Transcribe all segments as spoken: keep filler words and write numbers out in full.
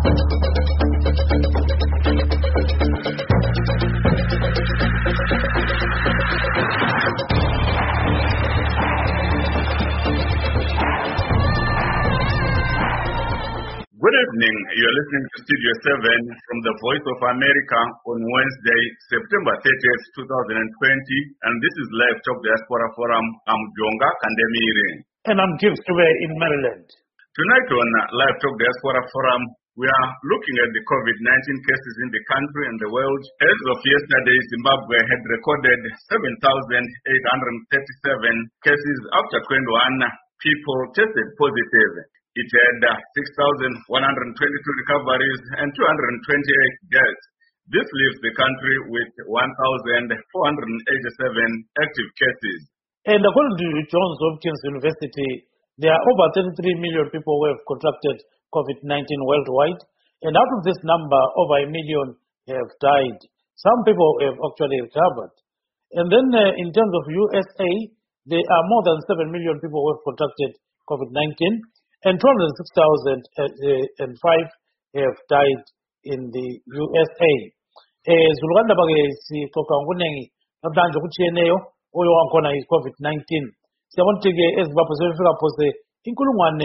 Good evening. You're listening to Studio seven from the Voice of America on Wednesday, September thirtieth, twenty twenty. And this is Live Talk Diaspora Forum. I'm Jonga Kandemire. And I'm Gibbs Tube in Maryland. Tonight on Live Talk Diaspora Forum, we are looking at the COVID nineteen cases in the country and the world. As of yesterday, Zimbabwe had recorded seven thousand eight hundred thirty-seven cases after twenty-one people tested positive. It had uh, six thousand one hundred twenty-two recoveries and two hundred twenty-eight deaths. This leaves the country with one thousand four hundred eighty-seven active cases. And according to Johns Hopkins University, there are over thirty-three million people who have contracted COVID nineteen worldwide. And out of this number, over a million have died. Some people have actually recovered. And then uh, in terms of U S A, there are more than seven million people who have contracted COVID nineteen. And two hundred six thousand five have died in the U S A. Zulukanda bake sixoxa ngokunengi namhlanje kutshiyeneyo oyo wakhona yi COVID nineteen. Siyabona ukuthi ke eZimbabwe sebefika phose inkulungwane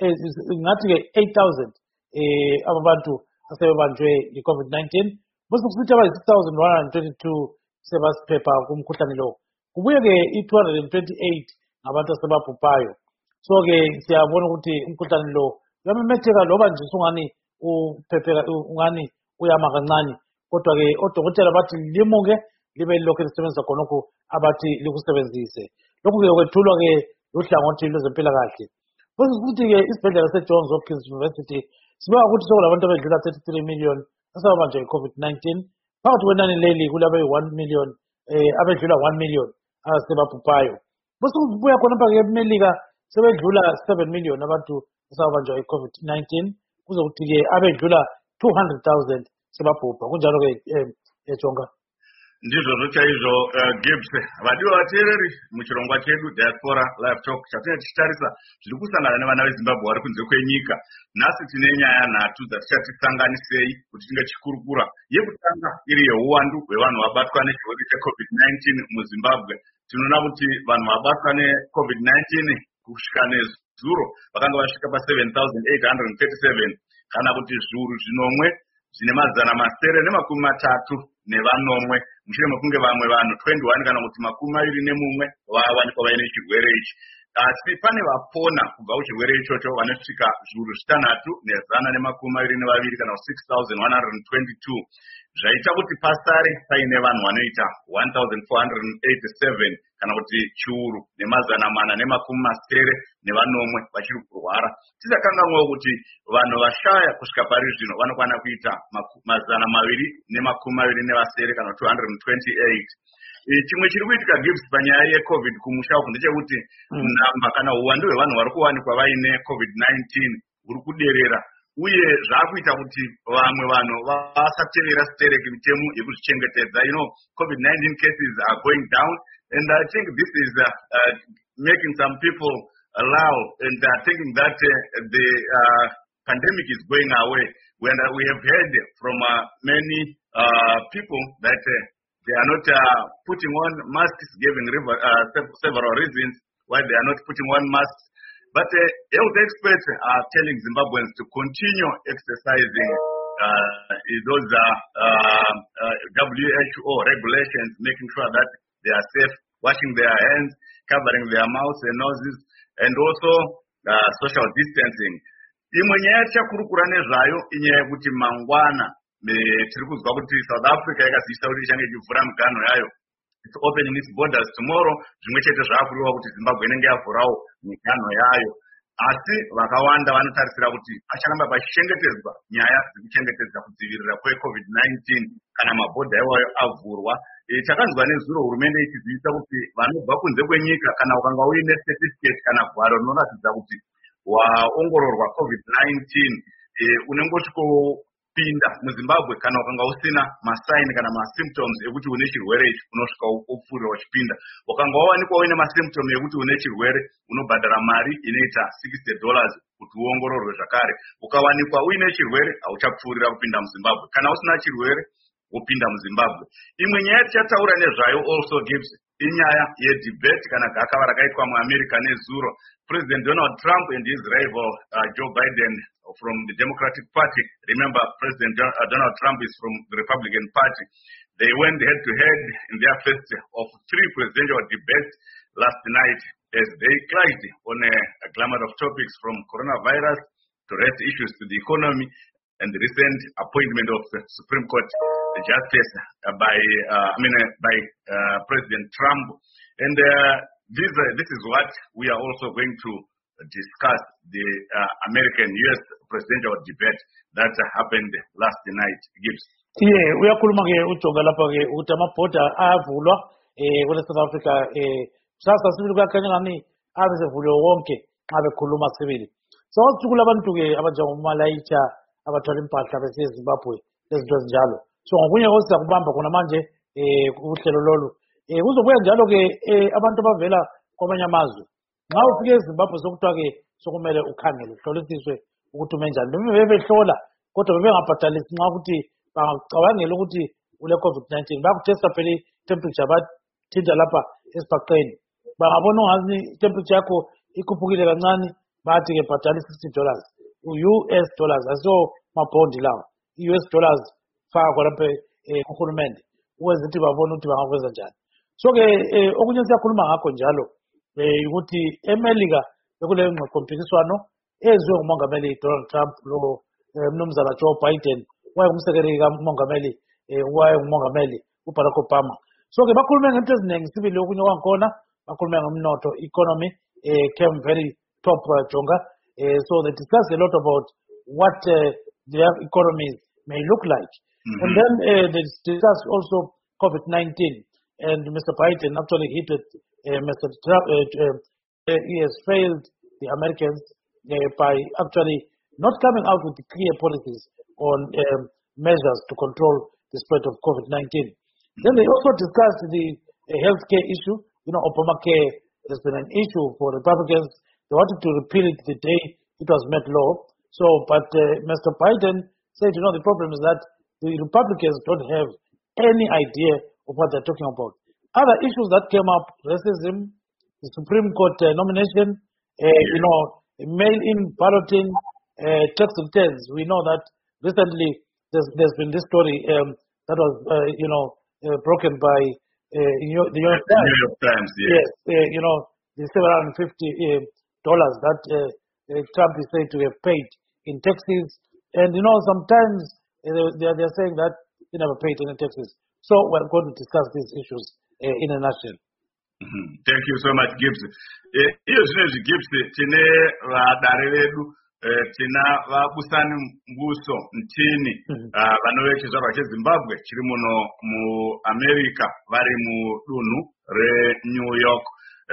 ngathi ke eight thousand eh abantu asebebanjwe yi COVID nineteen. Bese kusithi aba six thousand one hundred twenty-two sebasiphepha kumkhuhlane lo. Kubuye ke i two hundred twenty-eight ngabantu asebabhubhayo. So ke siyabona ukuthi umkhuhlane lo uyamemetheka loba nje sungani uphepheka ungani uyama kancane, kodwa ke odokotela bathi limuke libe lokho lisebenza khonokho abathi likusebenzise. Lokhu ke kwethulwa ke luhlangothi lwezempilakahle. Bese ukuthi ke isibhedlela seJohns Hopkins University sibeka ukuthi sokulabantu abedlula thirty-three million asabanjwe yi-COVID nineteen. Phakathi kwenani leli kulabe one million eh abedlula one million asebabhubhayo. Bese kubuya khona phake eMelika sebedlula seven million abantu asabanjwa yi-COVID nineteen. Kuzokuthi ke abedlula two hundred thousand sebabhubha. Kunjalo ke eJonga. Ndizvo zvochaizvo Gibbs. Vadiwa vateereri muchirongwa chedu Diaspora Live Talk chatinenge tichitarisa zviri kusangana nevana veZimbabwe vari kunze kwenyika. Nhasi tine nyaya nhatu dzatichatisanganisei kuti tinge tichikurukura. Yekutanga iri yeuwandu hwevanhu vabatwa nechirwere cheCovid nineteen muZimbabwe. Tinoona kuti vanhu vabatwa neCovid nineteen kusvika nezuro vakanga vasvika pa seven thousand eight hundred thirty-seven, kana kuti zviuru zvinomwe zvine mazana masere nemakumi matatu nevanomwe mushure mekunge vamwe vanhu twenty-one kana kuti makumi maviri nemumwe vawanikwa vaine chirwere ichi. Asi pane vapona kubva kuchirwere ichocho vanosvika zviuru zvitanhatu nezana nemakumi maviri nevaviri kana six thousand one hundred twenty-two, zvaita kuti pasare paine vanhu vanoita one thousand four hundred eighty-seven kana kuti chiuru nemazana mana nemakumi masere nevanomwe vachiri kurwara. Tisakanganwawo kuti vanhu vashaya kusvika pari zvino vanokwana kuita mazana maviri nemakumi maviri nevasere kana two hundred twenty-eight. Chimwe chiri kuitika Gibbs panyaya yeCovid kumusha uku ndechekuti namba kana uwandu hwevanhu vari kuwanikwa vaine COVID nineteen huri kuderera, uye zvakuita kuti vamwe vanhu vasatevera sitereki mitemo yekuzvichengetedza. You know, COVID nineteen cases are going down, and I think this is uh, uh, making some people allow and uh, thinking that uh, the uh, pandemic is going away. When uh, we have heard from uh, many uh, people that uh, they are not uh, putting on masks, giving uh, several reasons why they are not putting on masks. But uh, health experts are telling Zimbabweans to continue exercising uh, those uh, uh, uh, W H O regulations, making sure that they are safe, washing their hands, covering their mouths and noses, and also uh, social distancing. Imwe nyaya tichakurukura nezvayo inyaya yekuti mangwana tiri kuzwa kuti South Africa yakazivisa kuti ichange ichivhura miganho yayo. It's opening its borders tomorrow. Zvimwe chete zvaakureva kuti Zimbabwe inenge yavhurawo miganho yayo. Asi vakawanda vanotarisira kuti pacharamba pachichengetedzwa nyaya dzekuchengetedza kudzivirira kweCovid nineteen kana mabhodha iwayo avhurwa. Takanzwa nezuro hurumende ichizivisa kuti vanobva kunze kwenyika kana ukanga uine certificate kana gwaro rinoratidza kuti waongororwa COVID nineteen unengosvikopinda muZimbabwe kana ukanga usina masaini kana masymptoms ekuti une chirwere ichi unosvika upfuurira uchipinda. Ukanga wawanikwa uine masymptom ekuti une chirwere unobhadhara mari inoita sixty dollars kuti uongororwe zvakare. Ukawanikwa uine chirwere hauchapfuurira kupinda muZimbabwe. Kana usina chirwere wopinda muZimbabwe. Imwe nyaya tichataura nezvayo also Gibbs inyaya yedebate kana gakava rakaitwa muAmerica nezuro. President Donald Trump and his rival uh, Joe Biden from the Democratic Party. Remember, President uh, Donald Trump is from the Republican Party. They went head-to-head in their first of three presidential debates last night as they clashed on a, a gamut of topics from coronavirus to race issues to the economy and the recent appointment of the Supreme Court Justice uh, by, uh, I mean, uh, by uh, President Trump. And uh, this, uh, this is what we are also going to discuss, the uh, American U S presidential debate that uh, happened last night. Gibbs. Yeah, we are kulumage utonga lapha ke ukuthi amabhoda ayavulwa eh kule South Africa eh sasa sibili kwakanyani abezevulwe wonke abe khuluma sibili. So usuku labantu ke abanjengoMalaita abathwala impahla bese Zimbabwe lezinto ezinjalo. So ngokunye kosa kubamba khona manje eh uhlelo lolu eh kuzobuya njalo ke abantu abavela kwamanye amazwe. Nxa ufike eZimbabwe sokuthiwa ke sokumele ukhangele uhlolisiswe ukuthi ume njani. Bebehlola kodwa bebengabhadalisi nxa ukuthi bangacabangela ukuthi ule COVID nineteen bakutesta phela temperature bathinta lapha esibhaqeni. Bangabona ungazi temperature yakho ikhuphukile kancane bathi ke bhadala sixty dollars u-U S dollars aso mabhondi lawa i-U S dollars fakwa lapha kuhulumende ukwenza ukuthi babone ukuthi bangakwenza njani. So ke okunye siyakhuluma ngakho njalo eh ukuthi eMelika bekule ngqompikiswano ezwe ngumongameli Donald Trump lo mnumzana Joe Biden wayengumsekeli kamongameli eh wayengumongameli uBarack Obama. So ke bakhulume ngento eziningi sibili okunye kwakhona bakhulume ngomnotho economy eh came very top uh, jonga uh, so they discuss a lot about what uh, their economies may look like. Mm-hmm. And then uh, they discuss also COVID nineteen, and Mister Biden actually hit it, uh, Mister Trump uh, uh, he has failed the Americans uh, by actually not coming out with clear policies on um, measures to control the spread of COVID nineteen. Mm-hmm. Then they also discussed the uh, healthcare issue. You know, Obamacare has been an issue for Republicans. They wanted to repeal it the day it was made law. So, but uh, Mister Biden said, you know, the problem is that the Republicans don't have any idea of what they're talking about. Other issues that came up, racism, the Supreme Court uh, nomination, uh, you know, mail-in balloting, uh, tax returns. We know that recently there's, there's been this story um, that was, uh, you know, uh, broken by uh, the New York Times. New York Times, yes. Yes, uh, you know, the seven hundred fifty uh, dollars that uh, uh, Trump is said to have paid in taxes. And, you know, sometimes uh, they, are, they are saying that he never paid any taxes. So we're going to discuss these issues uh, in a nutshell. Mm-hmm. Thank you so much, Gibbs. Iyo zvinezvi Gibbs tine vadare vedu tina vabusani mbuso mtini vanove chizvarwa cheZimbabwe chiri muno muAmerica vari mudunhu reNew York.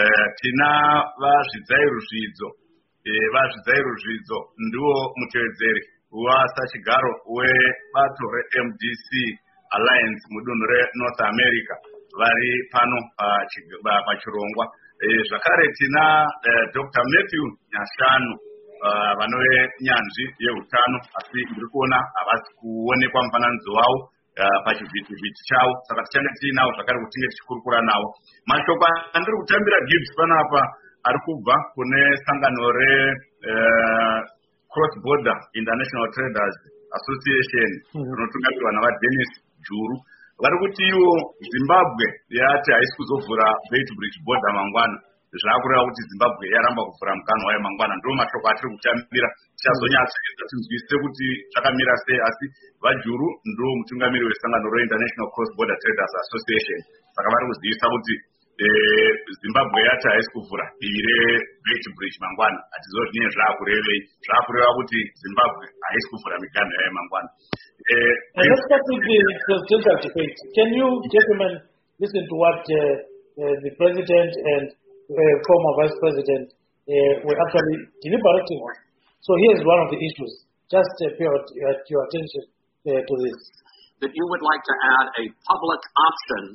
Tina vazvidzairizvidzo vazvidzairizvidzo ndiwo mutevedzeri wasachigaro webato reM D C Alliance mudunhu reNorth America vari pano pachirongwa. Zvakare tina Doctor Matthew Nyashanu vanove nyanzvi yeutano asi ndiri kuona havasi kuonekwa mufananidzo wavo pachivhitivhiti chavo, saka tichange tiinawo zvakare kuti tinge tichikurukura navo. Mashoko andiri kutambira Gibbs panapa ari kubva kune sangano re Cross Border International Traders Association rinotungamirwa mm-hmm. navaDennis Juru. Vari kuti iwo Zimbabwe yati haisi kuzovhura Beit Bridge border mangwana, zvakureva kuti Zimbabwe yaramba kuvhura mukana wayo mangwana. Ndo mashoko atiri kutambira, tichazonyatsoedza tinzwisise kuti zvakamira sei, asi vaJuru ndo mutungamiri wesangano reInternational Cross Border Traders Association. Saka vari kuzivisa kuti Zimbabwe yati haisi kuvhura divi reBeit Bridge mangwana. Hatizo zvinenge zvaakurevei, zvaakureva kuti Zimbabwe haisi kuvhura mikana yayo mangwana. Uh, let's start with the presidential debate. Can you, gentlemen, listen to what uh, uh, the president and uh, former vice president uh, were actually deliberating on? So here's one of the issues. Just uh, pay your attention uh, to this. That you would like to add a public option to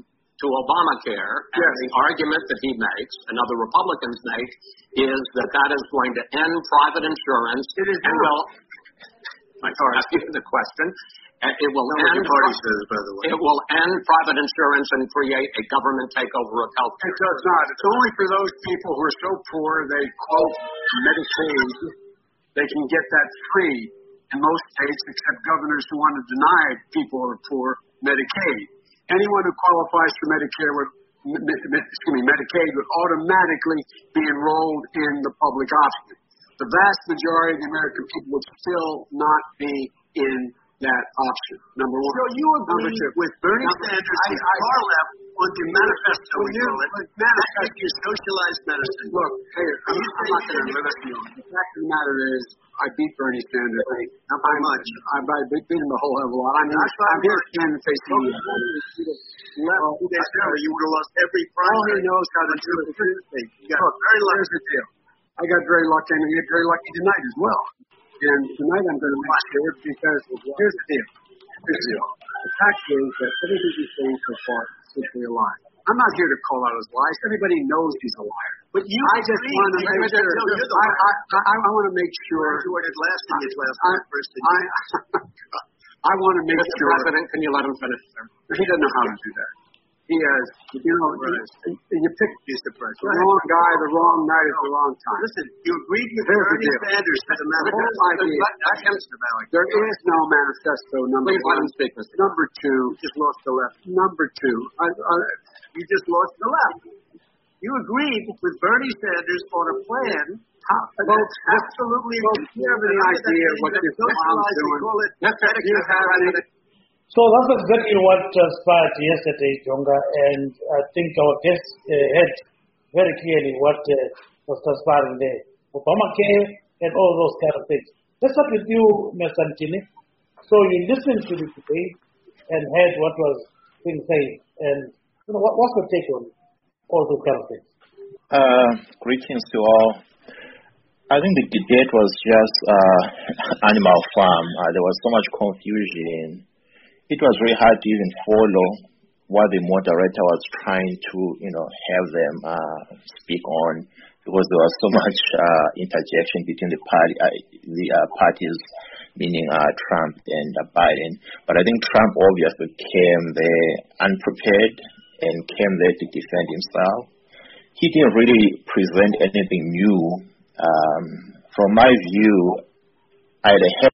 to Obamacare, and yes. the argument that he makes and other Republicans make is that that is going to end private insurance. It is and will. I ask you the question. It will no, end. Party says, by the way. It will end private insurance and create a government takeover of health care. It does not. It's only for those people who are so poor they quote Medicaid. They can get that free in most states, except governors who want to deny people who are poor Medicaid. Anyone who qualifies for Medicare would, excuse me, Medicaid would automatically be enrolled in the public option. The vast majority of the American people would still not be in that option. Number one. So you agree with Bernie Number, Sanders, I, I, far left, on the manifesto, we call it, manifesto is socialized medicine. Look, hey, I'm, I'm not going to listen to you. The fact of the matter is, I beat Bernie Sanders. Not by much. I, I beat him a whole hell of a lot. I mean, I'm here standing facing you. Left two days ago, you would have lost every primary. All he knows how to do it. You got very lucky. Here's the deal. I got very lucky, and you get very lucky tonight as well. And tonight I'm going to make sure, because here's the deal. Here's the deal. The fact is that everything he's saying so far is simply a lie. I'm not here to call out his lies. Everybody knows he's a liar. But you I just want to make sure. I, I, I, I want to make sure. You were last in his last I, first. I, I want to make Mister sure. President, can you let him finish? He doesn't know how to do that. He has, you know, right. you pick Mister President. the wrong guy, the wrong night at the wrong time. Listen, you agreed with Here's Bernie Sanders that the manifesto. There is no manifesto. Number Please one. let him speak, Mister Number two. You just lost the left. Number two. I, I, you just lost the left. You agreed with Bernie Sanders on a plan. How, well, absolutely. Well, do you have any idea what this clown's doing? Do you have any? So that's exactly what transpired yesterday, Jonga, and I think our guests uh, had very clearly what uh, was transpiring there. Obamacare and all those kind of things. Let's start with you, Mister Ntini. So you listened to the debate and heard what was being said, and you know, what, what's your take on all those kind of things? Uh, greetings to all. I think the debate was just uh, Animal Farm. Uh, there was so much confusion. It was very hard to even follow what the moderator was trying to, you know, have them uh, speak on, because there was so much uh, interjection between the party, uh, the uh, parties, meaning uh, Trump and uh, Biden. But I think Trump obviously came there unprepared and came there to defend himself. He didn't really present anything new. Um, from my view, I'd have.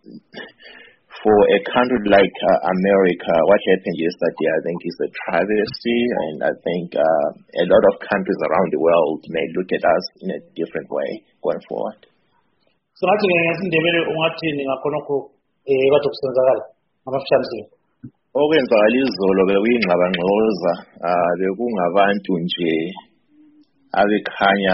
For a country like uh, America, what happened yesterday, I think, is a travesty, and I think uh, a lot of countries around the world may look at us in a different way going forward. So nathi ngesindebele ungathini ngakhonokho eh bathu kusenzakala amafshamsi. Okwenzakala izolo bekuyingxabangxoza, uh, bekungabantu nje abekhanya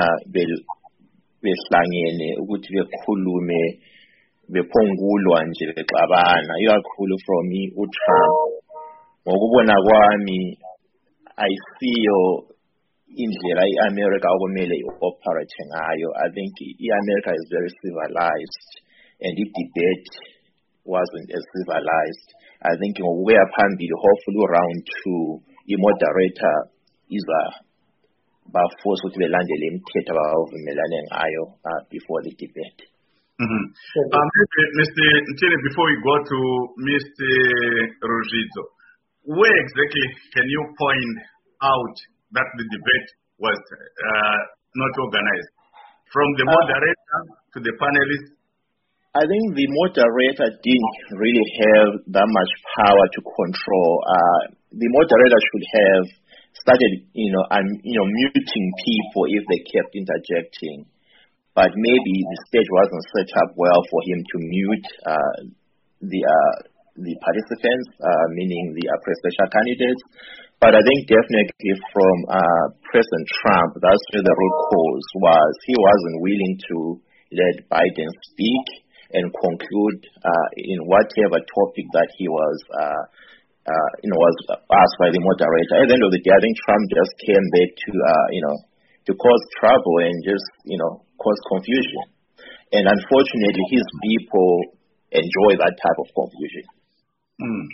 behlangene ukuthi bekhulume bephongulwa nje bexabana, ikakhulu from uTrump. Ngokubona kwami ayisiyo indlela iAmerica okumele ioperate ngayo. I think iAmerica is very civilized, and the debate wasn't as civilized. I think ngokuya phambili, hopefully round two, i-moderator iza baforce ukuthi belandele imithetho abavumelane ngayo before the debate. Mm-hmm. Um, Mister Ntini, before we go to Mister Rujidzo, where exactly can you point out that the debate was uh, not organized? From the moderator uh, to the panelists? I think the moderator didn't really have that much power to control. Uh, the moderator should have started, you know, um, you know, muting people if they kept interjecting. But maybe the stage wasn't set up well for him to mute uh, the uh, the participants, uh, meaning the uh, presidential candidates. But I think definitely from uh, President Trump, that's where the root cause was. He wasn't willing to let Biden speak and conclude uh, in whatever topic that he was, uh, uh, you know, was asked by the moderator. At the end of the day, I think Trump just came there to, uh, you know, to cause trouble and just, you know, cause confusion. And unfortunately, his people enjoy that type of confusion. Mm.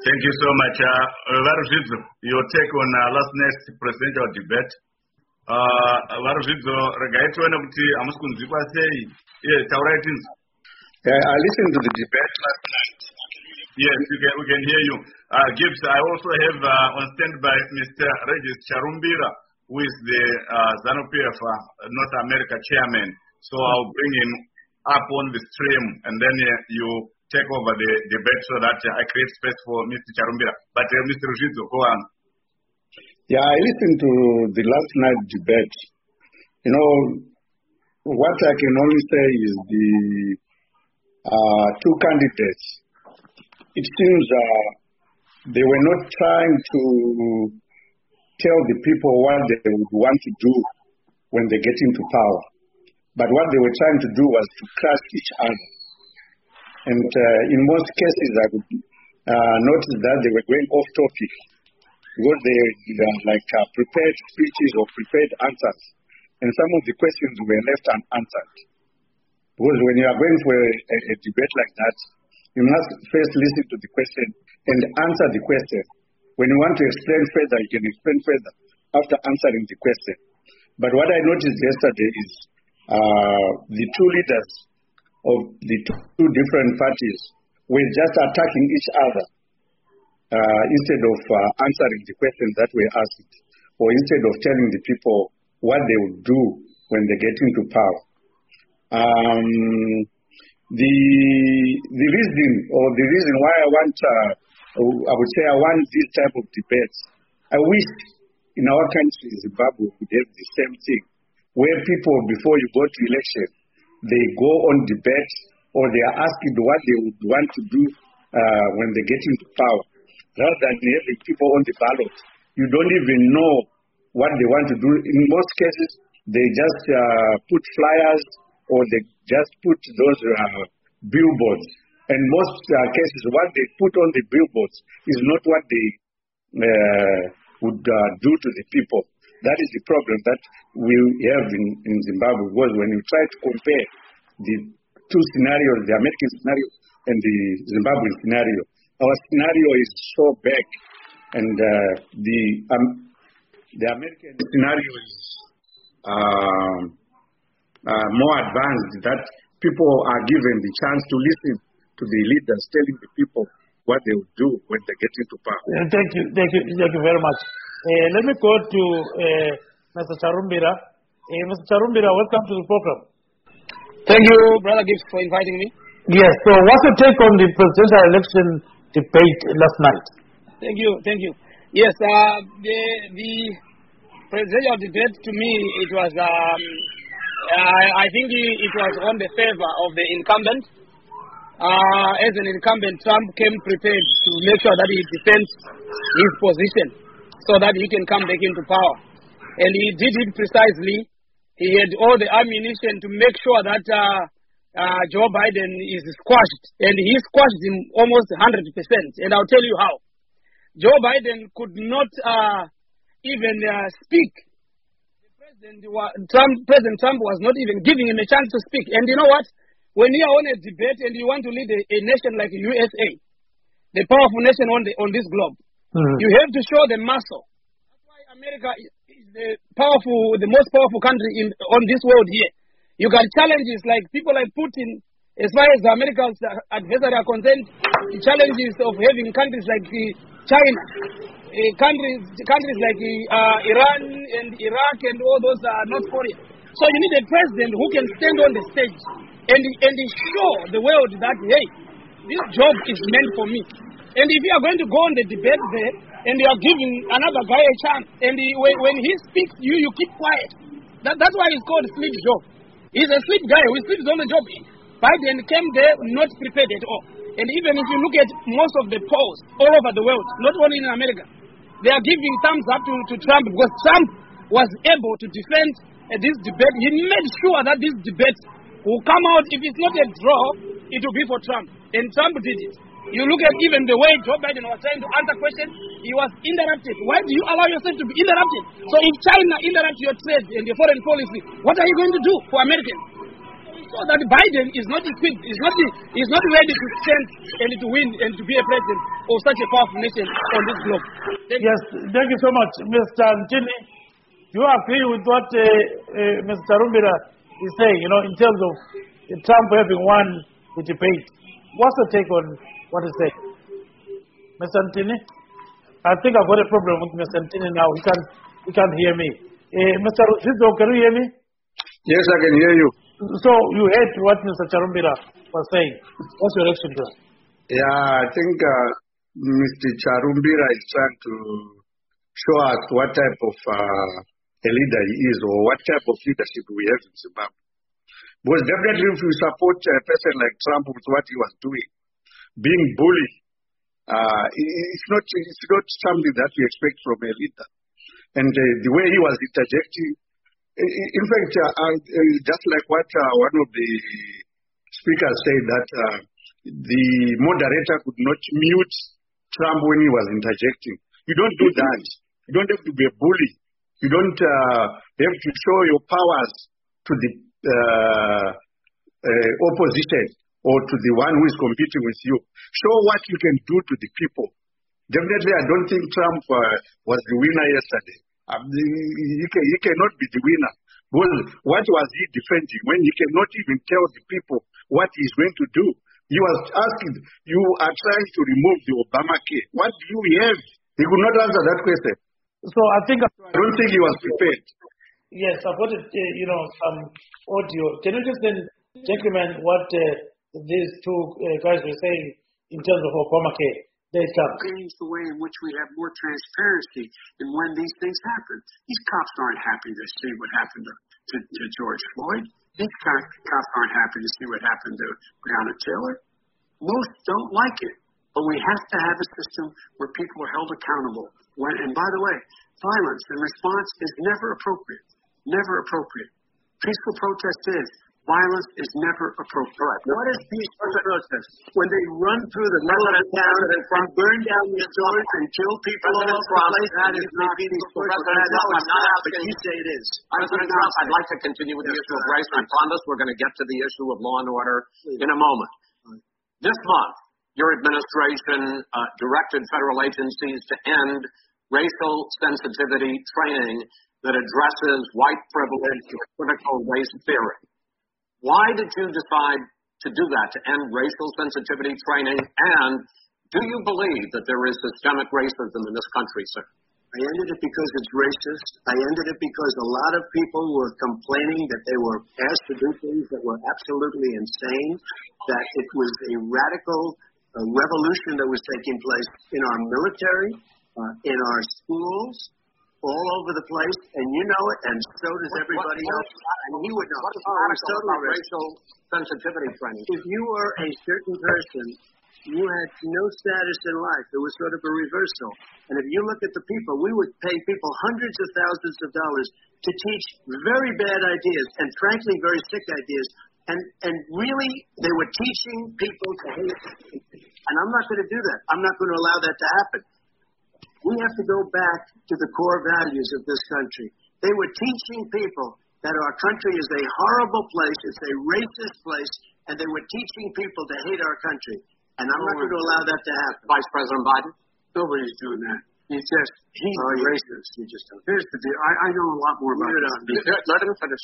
Thank you so much. Uh, Varuzhidzo, your take on uh, last night's presidential debate. Uh, Varuzhidzo, regai tuone kuti hamusi kunzwikwa sei. Yes, taurai tinzwa. Yeah, I listened to the debate last night. Yes, we can, we can hear you. Uh, Gibbs, I also have uh, on standby Mister Regis Charumbira, who is the uh, ZANU-P F uh, North America chairman. So I'll bring him up on the stream, and then uh, you take over the debate so that uh, I create space for Mister Charumbira. But uh, Mister Rushidzo, go on. Yeah, I listened to the last night debate. You know, what I can only say is the uh, two candidates, it seems uh, they were not trying to tell the people what they would want to do when they get into power. But what they were trying to do was to crush each other. And uh, in most cases, I could uh, notice that they were going off topic because they were like uh, prepared speeches or prepared answers. And some of the questions were left unanswered. Because when you are going for a, a, a debate like that, you must first listen to the question and answer the question. When you want to explain further, you can explain further after answering the question. But what I noticed yesterday is uh, the two leaders of the two different parties were just attacking each other uh, instead of uh, answering the questions that were asked, or instead of telling the people what they would do when they get into power. Um, the the reason or the reason why I want, uh, I would say I want this type of debates. I wish in our country, Zimbabwe, would have the same thing, where people, before you go to election, they go on debate or they are asked what they would want to do uh, when they get into power. Rather than having people on the ballot, you don't even know what they want to do. In most cases, they just uh, put flyers or they just put those uh, billboards. And most uh, cases, what they put on the billboards is not what they uh, would uh, do to the people. That is the problem that we have in, in Zimbabwe, because when you try to compare the two scenarios, the American scenario and the Zimbabwean scenario, our scenario is so big, and uh, the um, the American scenario is uh, uh, more advanced, that people are given the chance to listen to the leaders telling the people what they will do when they get into power. Uh, thank you, thank you, thank you very much. Uh, let me go to uh, Mister Charumbira. Uh, Mister Charumbira, welcome to the program. Thank you, Brother Gibbs, for inviting me. Yes, so what's your take on the presidential election debate last night? Thank you, thank you. Yes, uh, the, the presidential debate, to me, it was, um, I, I think it was on the favor of the incumbent. Uh, as an incumbent, Trump came prepared to make sure that he defends his position so that he can come back into power. And he did it precisely. He had all the ammunition to make sure that uh, uh, Joe Biden is squashed. And he squashed him almost one hundred percent. And I'll tell you how. Joe Biden could not uh, even uh, speak. The President, Trump, President Trump was not even giving him a chance to speak. And you know what? When you are on a debate and you want to lead a, a nation like U S A, the powerful nation on the on this globe, mm-hmm. you have to show the muscle. That's why America is the powerful, the most powerful country in on this world here. You got challenges like people like Putin, as far as America's adversary are concerned, the challenges of having countries like China, uh, countries countries like uh, Iran and Iraq and all those uh, North Korea. So you need a president who can stand on the stage and and show the world that, hey, this job is meant for me. And if you are going to go on the debate there and you are giving another guy a chance, and he, when, when he speaks to you, you keep quiet. That, that's why it's called sleep job. He's a sleep guy who sleeps on the job. Biden came there not prepared at all. And even if you look at most of the polls all over the world, not only in America, they are giving thumbs up to, to Trump because Trump was able to defend uh, this debate. He made sure that this debate will come out. If it's not a draw, it will be for Trump. And Trump did it. You look at even the way Joe Biden was trying to answer questions, he was interrupted. Why do you allow yourself to be interrupted? So if China interrupts your trade and your foreign policy, what are you going to do for Americans? So that Biden is not equipped, is not, is not ready to stand and to win and to be a president of such a powerful nation on this globe. Thank yes, thank you so much. Mister Ntini, you agree with what uh, uh, Mister Charumbira is saying, you know, in terms of Trump having won the debate. What's your take on what he's saying? Mister Ntini? I think I've got a problem with Mister Ntini now. He can't, he can't hear me. Uh, Mister Rushizo, can you hear me? Yes, I can hear you. So you heard what Mister Charumbira was saying. What's your reaction to that? Yeah, I think uh, Mister Charumbira is trying to show us what type of uh, a leader he is, or what type of leadership we have in Zimbabwe. Because definitely if you support a person like Trump with what he was doing, being bully, uh, it's not it's not something that we expect from a leader. And uh, the way he was interjecting, in fact, uh, uh, just like what uh, one of the speakers said, that uh, the moderator could not mute Trump when he was interjecting. You don't do that. You don't have to be a bully. You don't uh, have to show your powers to the uh, uh, opposition or to the one who is competing with you. Show what you can do to the people. Definitely, I don't think Trump uh, was the winner yesterday. Um, he, can, he cannot be the winner. Well, what was he defending when he cannot even tell the people what he's going to do? He was asking, you are trying to remove the Obamacare. What do you have? He could not answer that question. So I think I don't think he was prepared. Yes, I've got it, uh, you know, some audio. Can you just then, gentlemen, what uh, these two uh, guys were saying in terms of Obamacare? Change the way in which we have more transparency in when these things happen. These cops aren't happy to see what happened to, to, to George Floyd. These cops aren't happy to see what happened to Breonna Taylor. Most don't like it, but we have to have a system where people are held accountable. When, and by the way, violence in response is never appropriate. Never appropriate. Peaceful protest is. Violence is never appropriate. What is peaceful protest? When they run through the middle of the town and burn down the stores and kill people all over the place, that is not peaceful protest. I'm not asking. But you say it is. President Trump, I'd like to continue with the issue of race. I promise we're going to get to the issue of law and order in a moment. This month, your administration uh, directed federal agencies to end racial sensitivity training that addresses white privilege and critical race theory. Why did you decide to do that, to end racial sensitivity training? And do you believe that there is systemic racism in this country, sir? I ended it because it's racist. I ended it because a lot of people were complaining that they were asked to do things that were absolutely insane, that it was a radical uh, revolution that was taking place in our military, uh, in our schools, all over the place, and you know it, and so does everybody what, what, else. And he would know. What's radical about racial sensitivity training? If you were a certain person, you had no status in life. There was sort of a reversal. And if you look at the people, we would pay people hundreds of thousands of dollars to teach very bad ideas, and frankly, very sick ideas. And and really, they were teaching people to hate. And I'm not going to do that. I'm not going to allow that to happen. We have to go back to the core values of this country. They were teaching people that our country is a horrible place, it's a racist place, and they were teaching people to hate our country. And I'm not going to allow that to happen. Vice President Biden? Nobody's doing that. He's just, he's oh, racist. You just don't. Here's the deal. I, I know a lot more about this. Let him finish.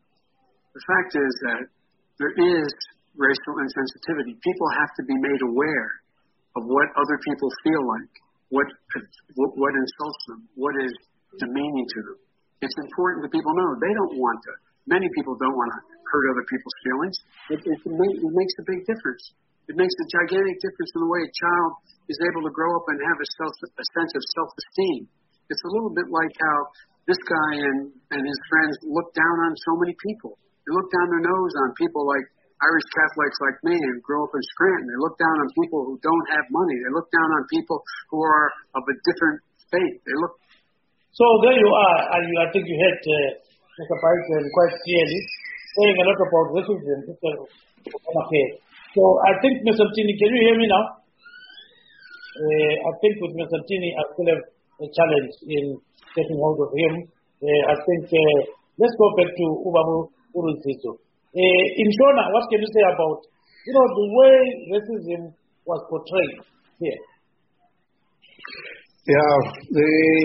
The fact is that there is racial insensitivity. People have to be made aware of what other people feel like. What, what what insults them, what is demeaning to them. It's important that people know they don't want to. Many people don't want to hurt other people's feelings. It, it, it makes a big difference. It makes a gigantic difference in the way a child is able to grow up and have a, self, a sense of self-esteem. It's a little bit like how this guy and, and his friends look down on so many people. They look down their nose on people like Irish Catholics like me and grow up in Scranton. They look down on people who don't have money. They look down on people who are of a different faith. They look. So there you are, and you, I think you heard uh, Mister Biden quite clearly saying a lot about racism. Okay. So I think, Mister Ntini, can you hear me now? Uh, I think with Mister Ntini, I still have a challenge in getting hold of him. Uh, I think uh, let's go back to Ubabu Uruzito. Uh, in Shona, what can you say about, you know, the way racism was portrayed here? Yeah, the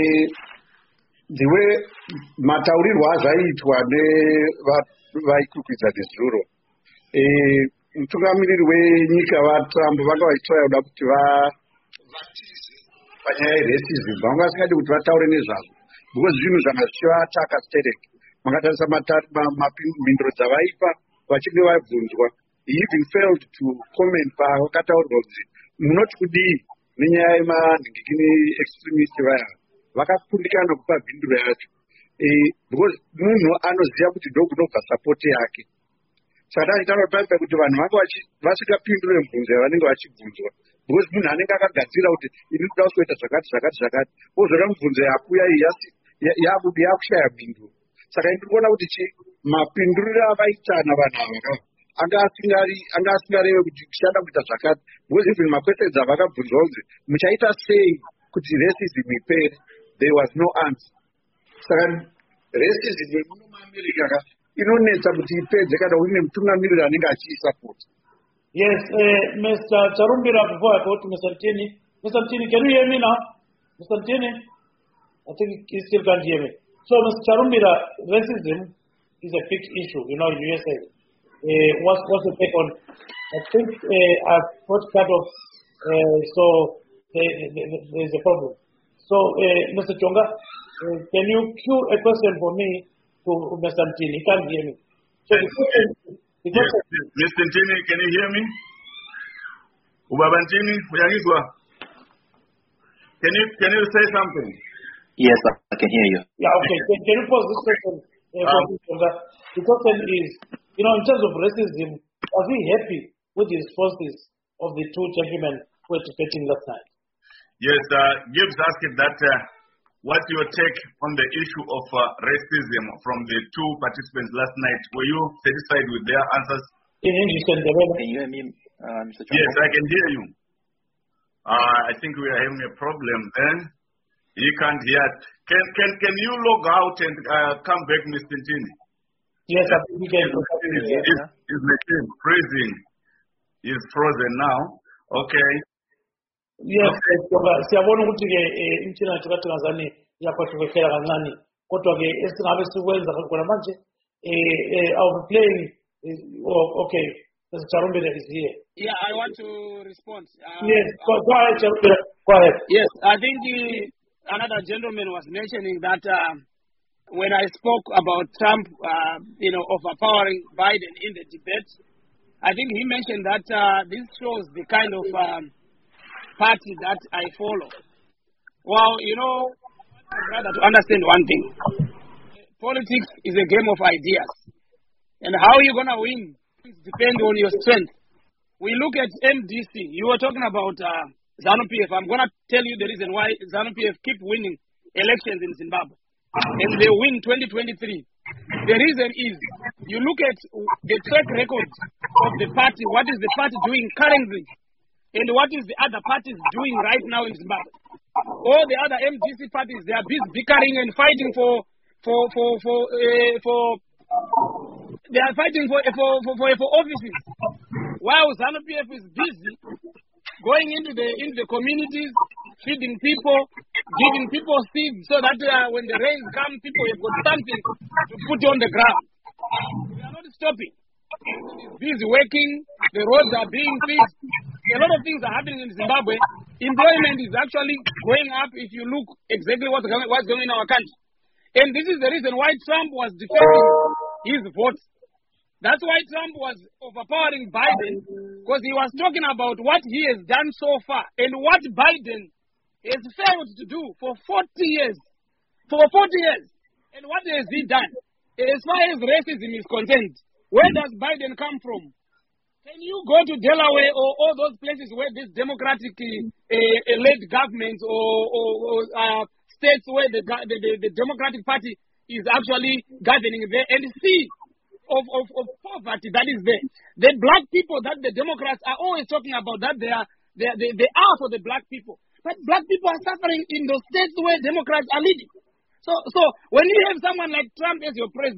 the way mataurirwa azvaitwa nevaikukwidza nezuro, mutungamiriri wenyika vaTrump vanga vachitrai kuda kuti vatize panyaya yeracism, vanga vasingadi kuti vataure nezvazvo because zvinhu zvanga zvichivataka static. Mangatarisa mhinduro dzavaipa vachinge vabvunzwa, he even failed to comment pavakataurirwa kuti munoti kudii nenyaya yemanhingikini extremist vaya, vakakundikana kupa mhinduro yacho because munhu anoziva kuti ndokunobva sapoti yake. Saka tachitaura paipa kuti vanhu vanga vasingapindure mibvunzo yavanenge vachibvunzwa because munhu anenge akagadzira kuti ini kuda kuzoita zvakati zvakati zvakati, ozora mibvunzo yakuya yakushaya mhinduro. Saka ndiri kuona kuti chi mapinduriro avaitana vanhu ava anga asingareve kuti kushanda kuita zvakati because even makwestions avakabvunzwa kunzi muchaita sei kuti racism ipere, there was no answer. Saka racism yemuno muAmerica inonetsa kuti ipedze kana uine mutungamiriri anenge achiisapota. Yes, uh, Mister Charumbira, before I go to Mister Mtini. Mister Mtini, can you hear me now? Mister Mtini? I think he still can't hear me. So, Mister Charumbira, racism is a big issue, you know, in the U S A. Uh, what's, what's the take on? I think uh, I've got cut off, uh, so there's a problem. So, uh, Mister Chonga, uh, can you cue a question for me to Mister Mtini? He can't hear me. So, the question, the Yes, question, Mister Ntini, can you hear me? Ubaba Ntini, uyangizwa? Can you can you say something? Yes, I can hear you. yeah, okay. Can, can you pose this question? Uh, for Um, Mister Chonga? The question is, you know, in terms of racism, was he happy with the responses of the two gentlemen who were debating last night? Yes, uh, Gibbs asked that uh, what's your take on the issue of uh, racism from the two participants last night? Were you satisfied with their answers? In English and the Can you hear me, uh, Mister Chonga? Yes, I can hear you. Uh, I think we are having a problem then. He can't hear. Can can can you log out and uh, come back, Mister Ntini? Yes, I think we can. His, his machine freezing. He's frozen now. Okay. Yes, siyabona ukuthi ke imtshina kaThangazani yakwahlukahlukana kancane kodwa ke esingabe sikwenza khona manje eh I'll be playing oh, okay, Mister Charumbira is here. Yeah, I want to respond. Uh, Yes, go, go ahead, Charumbira. Go ahead. Yes, I think the, another gentleman was mentioning that uh, when I spoke about Trump, uh, you know, overpowering Biden in the debate, I think he mentioned that uh, this shows the kind of um, party that I follow. Well, you know, I'd rather to understand one thing. Politics is a game of ideas. And how you're going to win depends on your strength. We look at M D C. You were talking about uh, ZANU-P F. I'm going to tell you the reason why ZANU-P F keep winning elections in Zimbabwe. And they win twenty twenty-three. The reason is, you look at the track record of the party, what is the party doing currently, and what is the other parties doing right now in Zimbabwe. All the other M D C parties, they are busy bickering and fighting for, for, for, for, uh, for they are fighting for, for, for, for, for offices. While ZANU-P F is busy going into the into the communities, feeding people, giving people seeds so that uh, when the rains come, people have got something to put on the ground. We are not stopping. It's busy working. The roads are being fixed. A lot of things are happening in Zimbabwe. Employment is actually going up if you look exactly what's going, what's going on in our country. And this is the reason why Trump was defending his votes. That's why Trump was overpowering Biden, because he was talking about what he has done so far and what Biden has failed to do for forty years. For forty years. And what has he done? As far as racism is concerned, where does Biden come from? Can you go to Delaware or all those places where this democratically uh, led governments or, or, or uh, states where the, the, the, the Democratic Party is actually governing there and see Of, of, of poverty that is there. The black people that the Democrats are always talking about, that they are, they, are, they, they are for the black people. But black people are suffering in those states where Democrats are leading. So, so when you have someone like Trump as your president,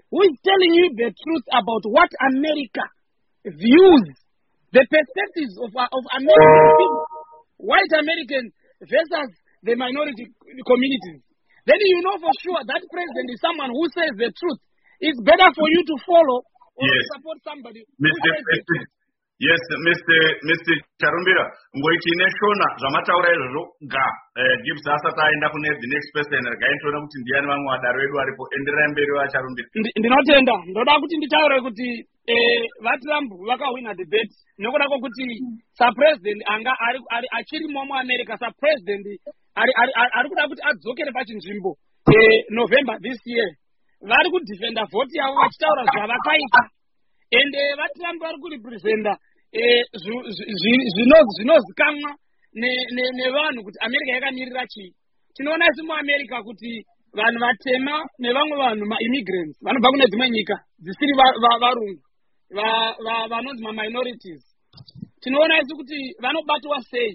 who is telling you the truth about what America views, the perspectives of, of American people, white Americans versus the minority communities. Then you know for sure that president is someone who says the truth. It's better for you to follow or Yes. support somebody. Mister Mister Yes, Mister Mister Charumbira, ngoiti neshona zvamataura izvozvo ga eh, Gibbs asati aenda kune the next person gaintoona kuti ndiani vamwe vadaro vedu varipo enderai mberi vaCharumbira. Ndi- ndinotenda ndoda kuti nditaure kuti eh, vaTrump vakawina debate nekuda kwokuti sapresident anga ari ari achirimo muAmerica sapresident ari ari ari ari kuda kuti adzokere pachinzvimbo eh, November this year vari kudefenda vote yavo vachitaura zvavakaita ende vaTrump vari kurepresenta eh, zvi- zvi- zvino- zvinozikanwa ne- ne- nevanhu kuti America yakamirira chii. Tinoona isi muAmerica kuti vanhu vatema nevamwe vanhu maimmigrants vanobva kune dzimwe nyika dzisiri va- va- varungu va- va- vanonzi maminorities tinoona isi kuti vanobatwa sei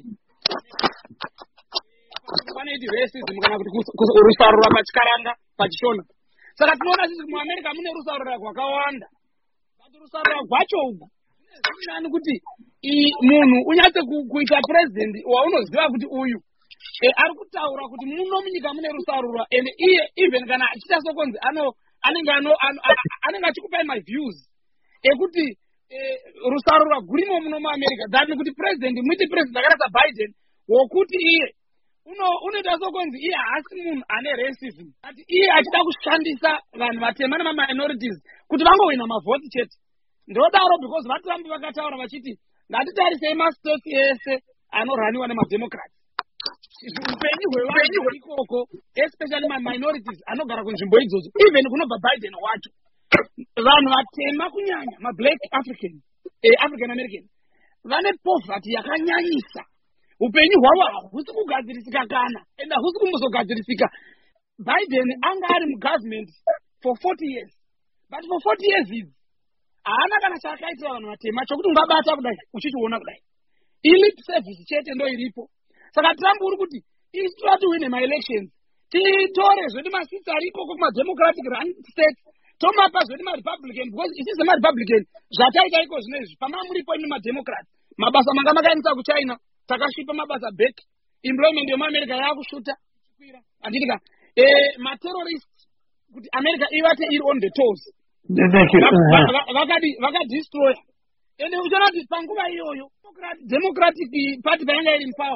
vanoiti racism kana kuti kus- kus- rusarura pachikaranga pachishona. Saka tinoona sisi muAmerica mune rusarura rwakawanda but rusarura rwacho ugu zvinani kuti i- munhu unyatse ku- kuita president waunoziva kuti uyu eh, ari kutaura kuti muno munyika mune rusarura and iye even kana achiita sokonzi ano anenge ano ano- a- anenge achikupai my views ekuti eh, rusarura gurimo muno muAmerica than kuti president muiti president akaita saBiden wokuti iye uno unoita sokonzi iye haasi munhu ane racism ati iye achida kushandisa vanhu vatema nemaminorities kuti vangowina mavhoti chete. Ndodaro because vaTrump vakataura vachiti ngatitarisei mastate ese anorhaniwa nemademocrats upenyu hwevanhu ikoko especially maminorities anogara kunzvimbo idzodzo even kunobva Biden wacho vanhu vatema kunyanya mablack African eh, African American vane poverty yakanyanyisa upenyu hwavo hahusi kugadzirisika kana ende hahusi kumbozogadzirisika. Biden anga ari mugovernment for forty years but for forty years idzi haana kana chaakaitira vanhu vatema chokuti ungabata kudai uchichiona kudai ilip service chete ndo iripo. Saka Trump uri kuti isi try to win my elections titore zvedu masitsi ari ikoko kumademocratic run states tomapa zvedu marepublican because isi semarepublican zvataita iko zvino izvi pamava muripo imi mademocrat mabasa manga makaendesa kuchina takasvipa mabasa back employment yemuAmerica yaakushuta anditika eh, materrorist kuti America ivate iri on the toes Thank you. Uh-huh. vakadestroya ende uchaona kuti panguva iyoyo Democrat- democratic party painga iri mupower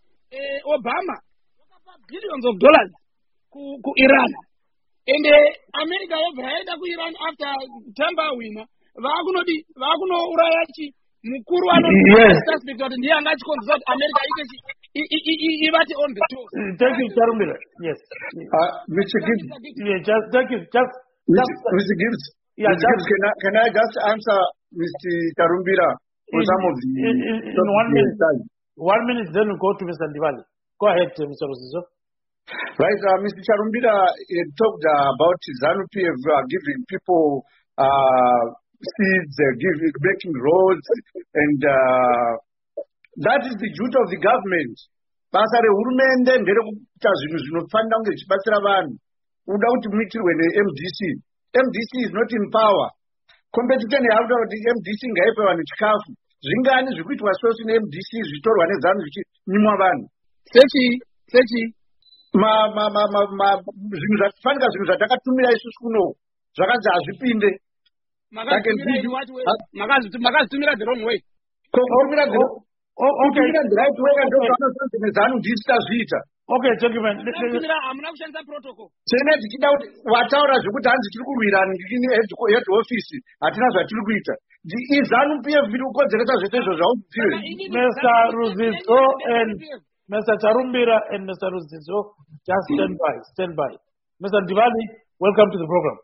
eh, Obama wakapa billions of dollars ku, ku Iran ende America yobva yaenda ku Iran after Trump awina vaakunodi vaakunouraya chi mukuru Yes. anosuspect kuti ndiye anga achikonzesa kuti America ite chi i- i- i- i- ivate on the toes. Uh, Thank you, Charumbira. Yes. Uh, Mister Gibbs, Yeah, just thank you. Just, Mister just Mister Gibbs, Yeah, Mister Gibbs, just- can I, can I just answer Mister Charumbira for In- some of the in- in- in topics one he has minute. done? one minute, then we go to Mister Ndivali. Go ahead, uh, Mister Rosizo. Right, uh, Mister Charumbira uh, talked uh, about ZANU-P F uh, giving people uh, seeds, uh, giving, making roads, and uh, that is the duty of the government. Basa rehurumende nderekuita zvinhu zvinofanira kunge zvichibatsira vanhu. Uda kuti muitirwe ne-M D C. M D C is not in power. Competition yakuda kuti M D C ngaipe vanhu chikafu. Zvingani zviri kuitwa sosi ne-M D C zvitorwa nezanu zvichinyimwa vanhu. sechi sechi ma ma ma ma ma zvinhu zvatifanika zvinhu zvatakatumira isusu kuno zvakanzi hazvipinde makazitumira in what way Makazitu- makazitumira the wrong way. kutumira Oh, okay. kutumira the right way ndozvanotonzi nezanu ndisi tazviita Okay, gentlemen. let- let- Makazitumira hamuna kushandisa protocol. tene tichida kuti wataura zvekuti hanzi tiri kurwirana ngini head office hatina zvatiri kuita izanu P F iri kukodzeresa zvese izvo zvauzive Mister Ruzizo and Mister Charumbira and Mister Ruzizo, just stand by, stand by. Mister Ndivali, welcome to the program.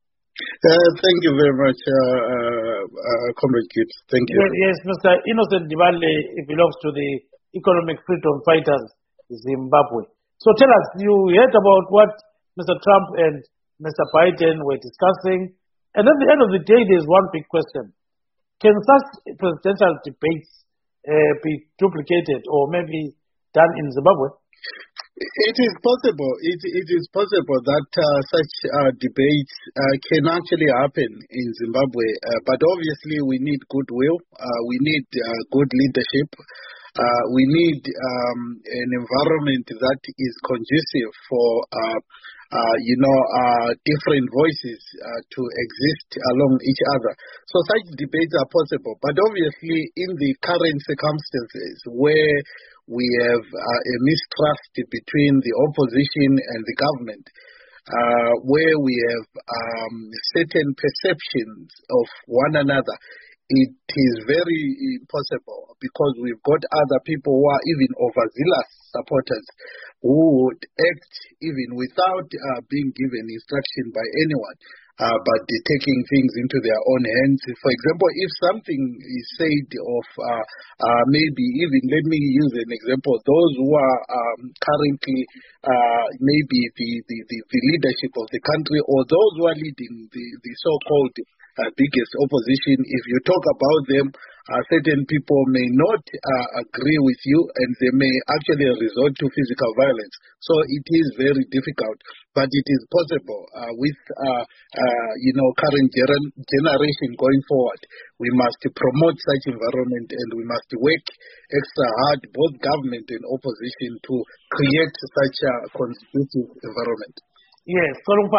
Uh, thank you very much, uh, uh, uh, Comrade Gibbs. Thank you. Yes, yes, Mister Innocent Ndivali belongs to the Economic Freedom Fighters, Zimbabwe. So tell us, you heard about what Mister Trump and Mister Biden were discussing, and at the end of the day, there's one big question. Can such presidential debates uh, be duplicated or maybe done in Zimbabwe? It is possible. It, it is possible that uh, such uh, debates uh, can actually happen in Zimbabwe, uh, but obviously we need goodwill. Uh, we need uh, good leadership. Uh, we need um, an environment that is conducive for, uh, uh, you know, uh, different voices uh, to exist along each other. So such debates are possible, but obviously in the current circumstances where we have uh, a mistrust between the opposition and the government, uh, where we have um, certain perceptions of one another, it is very impossible because we've got other people who are even overzealous supporters who would act even without uh, being given instruction by anyone, uh, but taking things into their own hands. For example, if something is said of uh, uh, maybe even, let me use an example, those who are um, currently uh, maybe the, the, the, the leadership of the country or those who are leading the, the so-called Uh, biggest opposition, if you talk about them, uh, certain people may not uh, agree with you and they may actually resort to physical violence. So it is very difficult, but it is possible uh, with, uh, uh, you know, current gener- generation going forward. We must promote such environment and we must work extra hard, both government and opposition, to create such a conducive environment. Yes,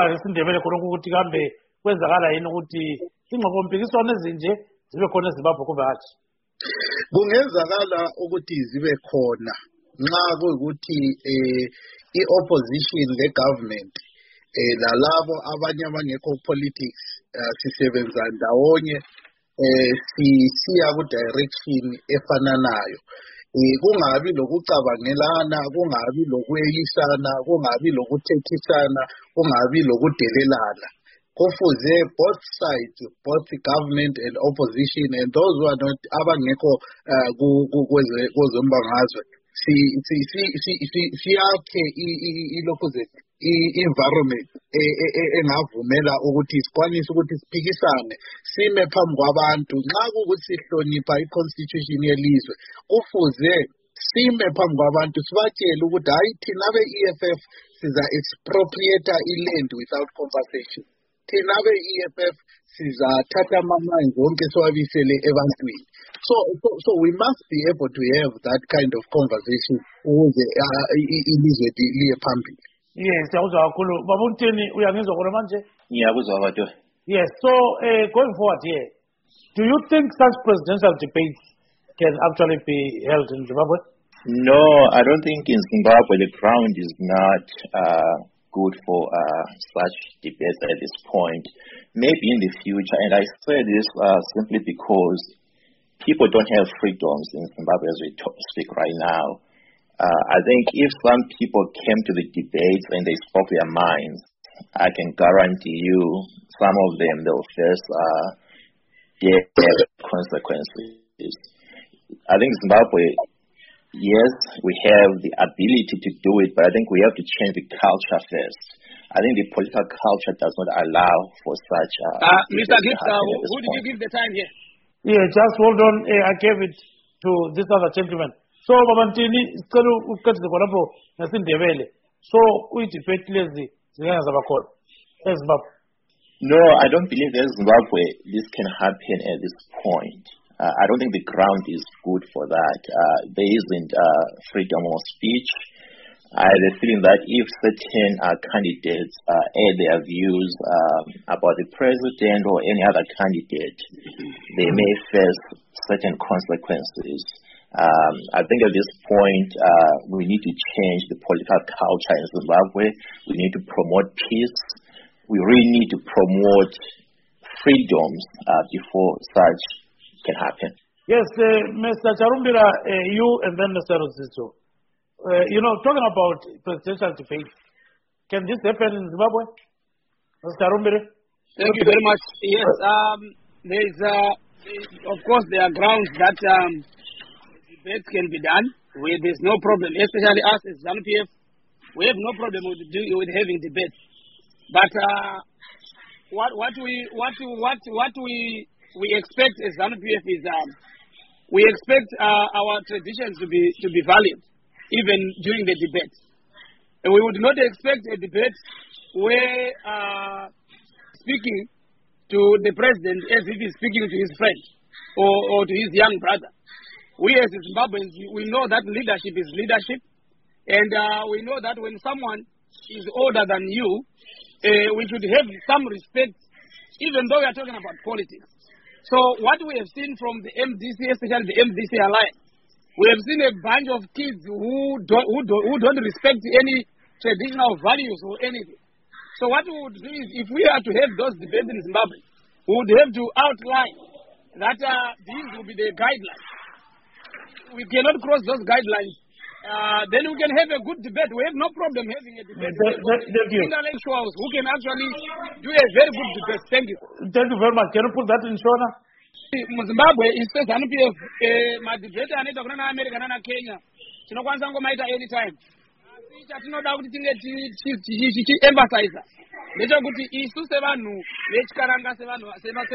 kwenzakala yini ukuthi ingqokompikiswano ezinje zibe khona eZimbabwe kube hathi? Kungenzakala ukuthi zibe khona nxa kuyikuthi eh i-opposition le-government eh lalabo abanye abangekho politics sisebenza ndawonye eh sisiya ku-direction efananayo. Eh kungabi lokucabangelana, kungabi lokweyisana, kungabi lokuthethisana, kungabi lokudelelana. Kufuze both sides, both the government and opposition, and those who are not abangekho kwezombangazwe, siyakhe ilokhuze i-environment engavumela ukuthi sikwanise ukuthi siphikisane, sime phambi kwabantu. Nxa kukuthi sihlonipha i-constitution yelizwe, kufuze sime phambi kwabantu sibatshele ukuthi hayi thina be-E F F siza expropriate i-land without compensation. Thina be-E F F sizathatha ama-mines wonke siwabisele ebantwini. So, so, so we must be able to have that kind of conversation ukuze ilizwe liye phambili. Yes, siyakuzwa kakhulu. Baba uNtini uyangizwa khona manje? Ngiyakuzwa kodwa. Yes, so uh, going forward here, do you think such presidential debates can actually be held in Zimbabwe? No, I don't think in Zimbabwe the ground is not uh, good for uh, such debates at this point. Maybe in the future, and I say this uh, simply because people don't have freedoms in Zimbabwe as we talk, speak right now. Uh, I think if some people came to the debates and they spoke their minds, I can guarantee you some of them they will face uh, death consequences. I think Zimbabwe, yes, we have the ability to do it, but I think we have to change the culture first. I think the political culture does not allow for such. Uh, uh, Mister Gibbs, uh, who did you give the time here? Yeah, just hold on. Uh, I gave it to this other gentleman. So, Babantini, sicela ukukhethe khonapho ngesindebele. So, uyi-debate lezi zingeke zabakhona eZimbabwe. No, I don't believe that Zimbabwe this can happen at this point. Uh, I don't think the ground is good for that. Uh, there isn't uh, freedom of speech. I have a feeling that if certain uh, candidates uh, add their views um, about the president or any other candidate, they may face certain consequences. Um, I think at this point, uh, we need to change the political culture in Zimbabwe. We need to promote peace. We really need to promote freedoms uh, before such can happen. Yes, uh, Mister Charumbira, uh, you and then Mister Rosito. Uh, you know, talking about presidential debate, can this happen in Zimbabwe? Mister Charumbira? Thank you very much. Yes, um, there is, uh, of course, there are grounds that um, debates can be done. Where there's no problem, especially us as ZANU P F, we have no problem with do, with having debates. But uh, what what we what what what we we expect as ZANU P F is um, we expect uh, our traditions to be to be valued even during the debate. And we would not expect a debate where uh, speaking to the president as if he's speaking to his friend or, or to his young brother. We as Zimbabweans, we know that leadership is leadership. And uh, we know that when someone is older than you, uh, we should have some respect, even though we are talking about politics. So what we have seen from the M D C, especially the M D C Alliance, we have seen a bunch of kids who don't, who don't, who don't respect any traditional values or anything. So what we would do is, if we are to have those debates in Zimbabwe, we would have to outline that uh, these will be the guidelines. We cannot cross those guidelines. Uh, then we can have a good debate. We have no problem having a debate. That, that, that you. Intellectuals who can actually do a very good debate. Thank you. Thank you very much. Can you put that in Shona? Zimbabwe is the ZANU P F. My debate anaita kuna na America na Kenya. Tinokwanisa ngomaita anytime. Chatinoda kuti tinge chi emphasize. Ndechekuti isu sevanhu vechikaranga sevanhu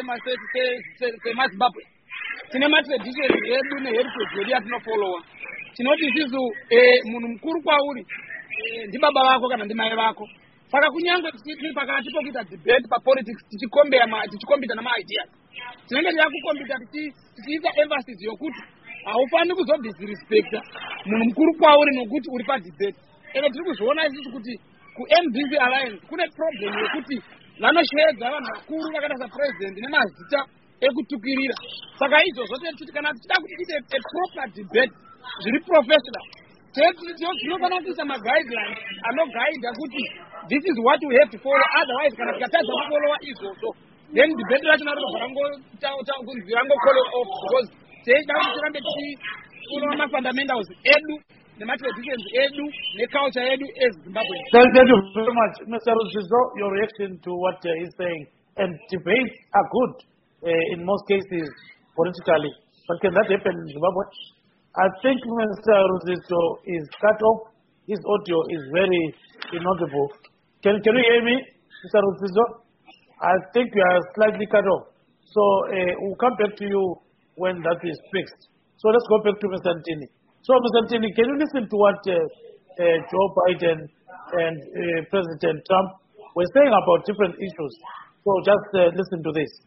semazimbabwe tine matradition edu neheritage yedu yatinofollowa. Tinoti isisu munhu mukuru kwauri ndibaba vako kana ndimai vako. Saka kunyange tiri pakati pokuita debate papolitics tichikombita namaideas, tinenge taakukombita tichiisa emphasis yokuti haufaniri kuzodisrespecta munhu mukuru kwauri nokuti uri padebate. Ende tiri kuzviona isusu kuti ku-M D C Alliance kune problem yekuti vanosheedza vanhu vakuru vakaita sapresident nemazita ekutukirira. Saka izvozvo kuti kana tichida kuti tiite a proper debate zviri professional, tinofanira kuisa maguidelines anogaidha kuti this is what we have to follow, otherwise kana tikatadza kufollowa izvozvo then debate racho narokunzi rangokole off because teida kuti tirambe tichifollowa mafundamentals edu nematraditions edu neculture edu eZimbabwe. Thank you very much, Mister Ruzizo. Your reaction to what uh, he's saying. And debates are good uh, in most cases politically, but can that happen in Zimbabwe? I think Mister Ruzizo is cut off. His audio is very inaudible. Can Can you hear me, Mister Ruzizo? I think you are slightly cut off. So uh, we'll come back to you when that is fixed. So let's go back to Mister Ntini. So, Mister Ntini, can you listen to what uh, uh, Joe Biden and uh, President Trump were saying about different issues? So just uh, listen to this.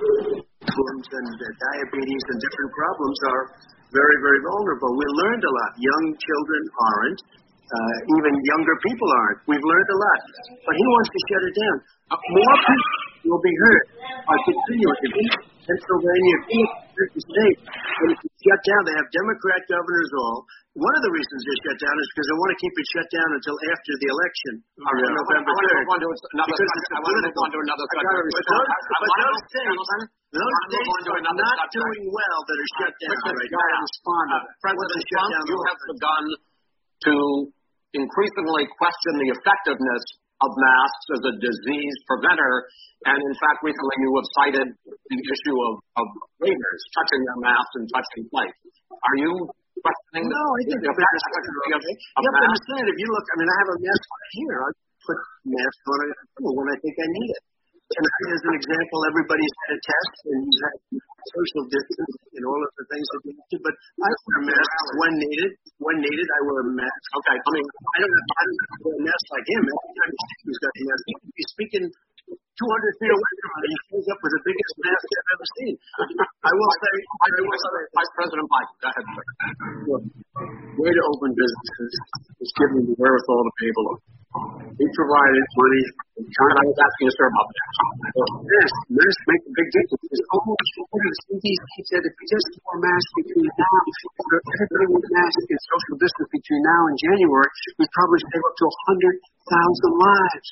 And uh, diabetes and different problems are very, very vulnerable. We learned a lot. Young children aren't. Uh, even younger people aren't. We've learned a lot. But he wants to shut it down. Uh, more people will be hurt by continuing it. In Pennsylvania, fifty states, when it's shut down, they have Democrat governors all. One of the reasons they shut down is because they want to keep it shut down until after the election on yeah. November third. I want to move on to another subject. But those states, those states are not doing well that are shut down right now. President Trump, you have begun to increasingly question the effectiveness of masks as a disease preventer, and in fact, recently you have cited the issue of, of waiters touching their masks and touching plates. Are you questioning no, I think the effectiveness of, of yeah, but understand, if you look, I mean, I have a mask here. I put a mask on it when I think I need it. And as an example, everybody's had a test and you have social distance and all of the things that you have to, but I wear masks when needed. When needed, I wear a mask. Okay, I mean, I don't have, I don't have to wear a mask like him. Every time he's got a mask, he's speaking two hundred feet away from him, and he comes up with the biggest mask I've ever seen. I will say, I will say, Vice President Biden, go ahead. Look, way to open businesses is giving the wherewithal to pay below. We provided money. I was asking you, sir, about that. Masks, masks make a big difference. There's almost one of the C D C said if we just wore masks between now, everybody with masks and social distance between now and January, we'd probably save up to one hundred thousand lives.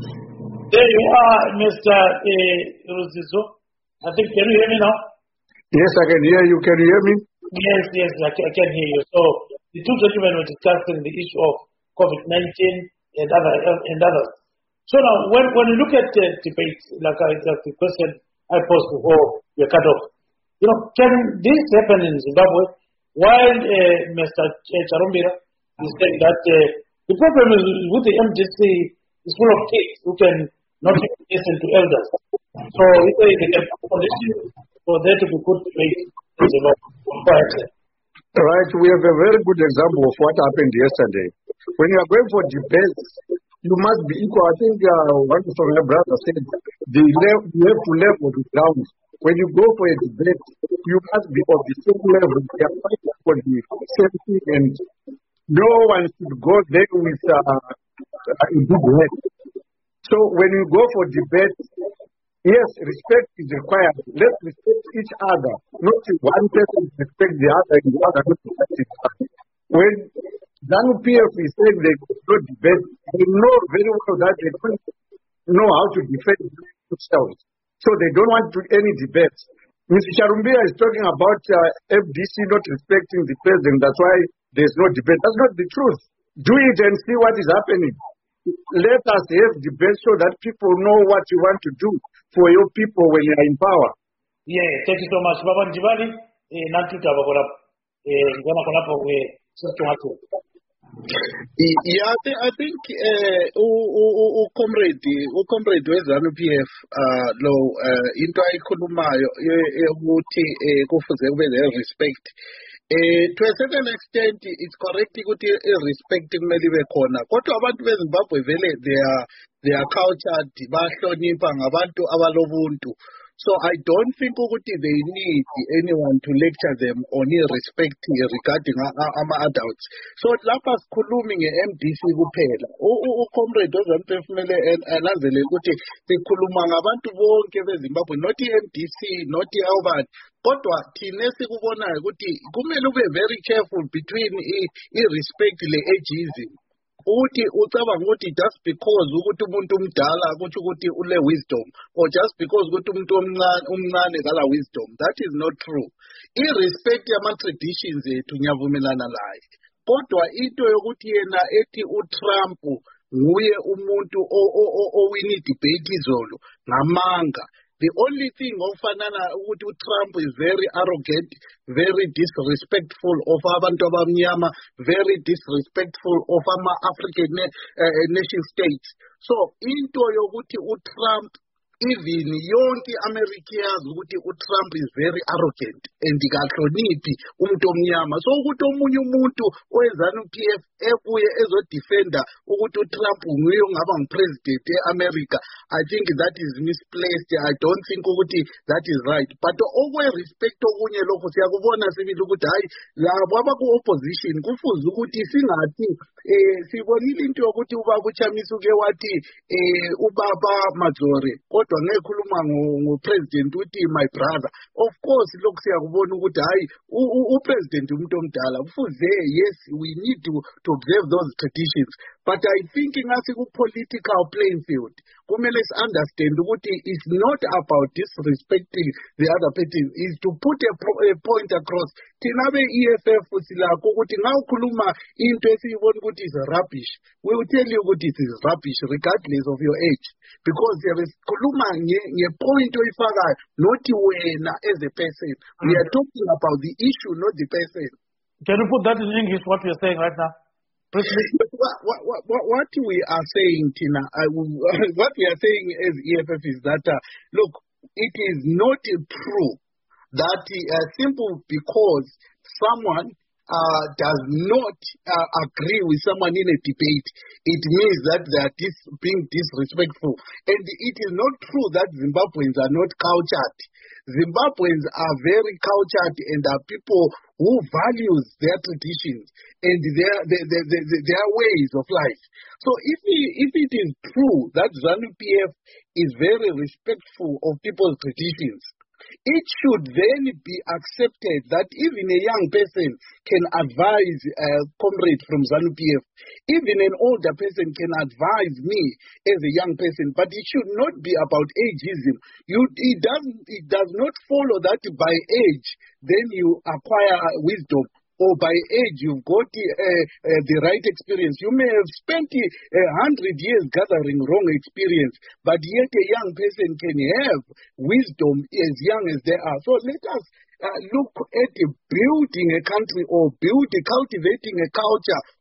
There you are, Mister Uh, Ruzizo. I think, can you hear me now? Yes, I can hear you. Can you hear me? Yes, yes, I can, I can hear you. So the two gentlemen were discussing the issue of COVID nineteen and other and others. So now, when when you look at uh, debates, like, I, like the question I posed before we cut off, you know, can this happen in Zimbabwe? While uh, Mister Charumbira is saying that uh, the problem is with the M D C is full of kids who can not listen to elders. So if there is a condition for there to be good debate in Zimbabwe. Right, we have a very good example of what happened yesterday. When you are going for debates, you must be equal. I think uh, one of my brothers said, the level, you have to level the ground. When you go for a debate, you must be of the same level. They are fighting for the same thing, and no one should go there with uh, a big head. So when you go for debate, yes, respect is required. Let's respect each other. Not one person respect the other and the other not respect each other. When ZANU P F is saying they don't debate, they know very well that they don't know how to defend themselves. So they don't want to any debates. Mister Charumbia is talking about uh, F D C not respecting the president. That's why there's no debate. That's not the truth. Do it and see what is happening. Let us have debate so that people know what you want to do for your people when you are in power. Yeah, thank you so much. Baba Njibali, eh, nantuta bakola, eh, ngana konapo we sister watu. Yeah, I, th- I think uh, u, u, u, comrade u comrade weZANU P F uh, lo uh, into ayikhulumayo ukuthi kufuze kube le respect. Eh to a certain extent it's correct ukuthi respect kumele ibe khona. Kodwa abantu beZimbabwe vele they are they are cultured, bahlonipha ngabantu abalobuntu. So I don't think ukuthi they need anyone to lecture them on respect regarding ama adults. So lapha sikhulumi nge-M D C kuphela. U comrade weZANU P F kumele ananzelele ukuthi sikhuluma ngabantu bonke beZimbabwe, not i-M D C, not i-Albert. Kodwa thina sikubonayo ukuthi kumele ube very careful between i-respect le-ageism. Uthi ucabanga ukuthi just because ukuthi umuntu umdala ukuthi ukuthi ule wisdom, or just because ukuthi umuntu omncane umncane kala wisdom. That is not true. I-respect yama traditions ethu ngiyavumelana laye. Kodwa into yokuthi yena ethi uTrump nguye umuntu owini debate izolo ngamanga. The only thing ofanana ukuthi uTrump is very arrogant, very disrespectful of abantu abamnyama, very disrespectful of ama African uh, nation states. So into yokuthi uTrump, even yonke America yazi ukuthi uTrump is very arrogant and kahloniphi umuntu omnyama. So ukuthi omunye umuntu weZANU P F ebuye ezodefenda ukuthi uTrump nguye ongaba ngupresident eAmerica, I think that is misplaced. I don't think ukuthi that is right. But okwe respect okunye lokho siyakubona sibili ukuthi hayi labo abaku-opposition kufuze ukuthi singathi eh sibonile into yokuthi ubaba uChamisa uke wathi eh ubaba Mazore kodwa ngekhuluma ngopresident uthi my brother. Of course lokho siyakubona ukuthi hayi upresident umuntu omdala kufuze, yes, we need to, to observe those traditions. But I think ngasi ku-political playing field kumele si-understand ukuthi it's not about disrespecting the other party, is to put a, a point across. Thina be-E F F silakho ukuthi nga ukhuluma into esiyibona ukuthi is rubbish, we will tell you ukuthi it is rubbish regardless of your age, because there is khuluma nge-point oyifakayo, not wena as a person. We are talking about the issue, not the person. Can you put that in English, what you're saying right now? What, what, what, what we are saying, Tina, I will, what we are saying as E F F is that, uh, look, it is not true that uh, simple because someone uh, does not uh, agree with someone in a debate, it means that they are dis being disrespectful. And it is not true that Zimbabweans are not cultured. Zimbabweans are very cultured and are people who values their traditions and their their, their, their, their ways of life. So if, we, if it is true that ZANU P F is very respectful of people's traditions, it should then be accepted that even a young person can advise a comrade from ZANU P F. Even an older person can advise me as a young person, but it should not be about ageism. You, it, doesn't, it does not follow that by age, then you acquire wisdom, or by age you've got uh, uh, the right experience. You may have spent a uh, hundred years gathering wrong experience, but yet a young person can have wisdom as young as they are. So let us uh, look at building a country or build, cultivating a culture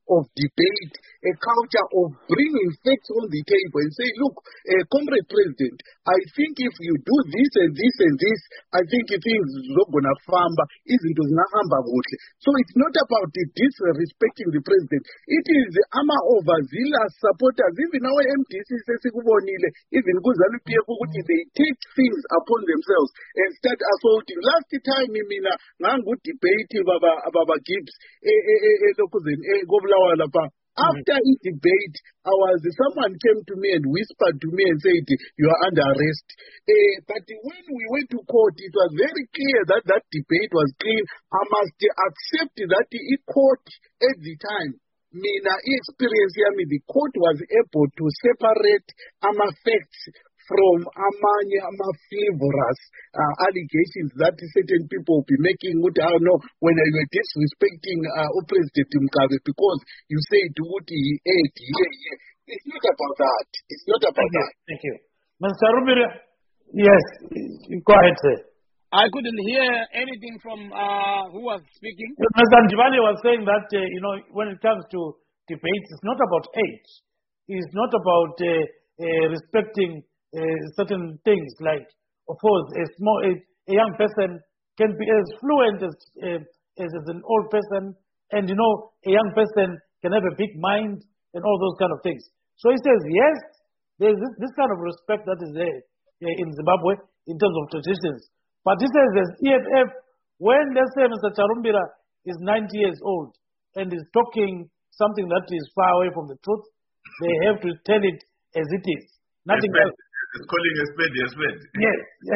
of debate, a culture of bringing facts on the table and say, look, uh, Comrade President, I think if you do this and this and this, I think things are going to famba, izinto zinahamba kuhle. So it's not about the disrespecting the president. It is the ama overzealous supporters, even our M D C sesikubonile, even kuZANU-P F ukuthi they take things upon themselves and start assaulting. Last time mina ngangu debate baba baba Gibbs eh eh eh lokuzeni eh kobulawa lapha. After the debate, I was someone came to me and whispered to me and said, "You are under arrest." Uh, but when we went to court, it was very clear that that debate was clean. I must accept that the court at the time, mina experience here, the court was able to separate ama facts from amanye ama-frivolous uh, allegations that certain people will be making. I don't know when you were disrespecting uh, President Mugabe because you said what he ate. Yeah, yeah. It's not about that. It's not about Thank that. You. Thank you. Mister Rubira, yes, go ahead, sir. I couldn't hear anything from uh, who was speaking. Mister Njibali was saying that, uh, you know, when it comes to debates, it's not about age. It's not about uh, uh, respecting Uh, certain things, like, of course, a small, a, a young person can be as fluent as, uh, as as an old person, and you know, a young person can have a big mind and all those kind of things. So he says, yes, there's this, this kind of respect that is there uh, in Zimbabwe in terms of traditions. But he says, as E F F, when let's say Mister Charumbira is ninety years old and is talking something that is far away from the truth, they have to tell it as it is. Nothing else. It's calling a spade a spade. Yes.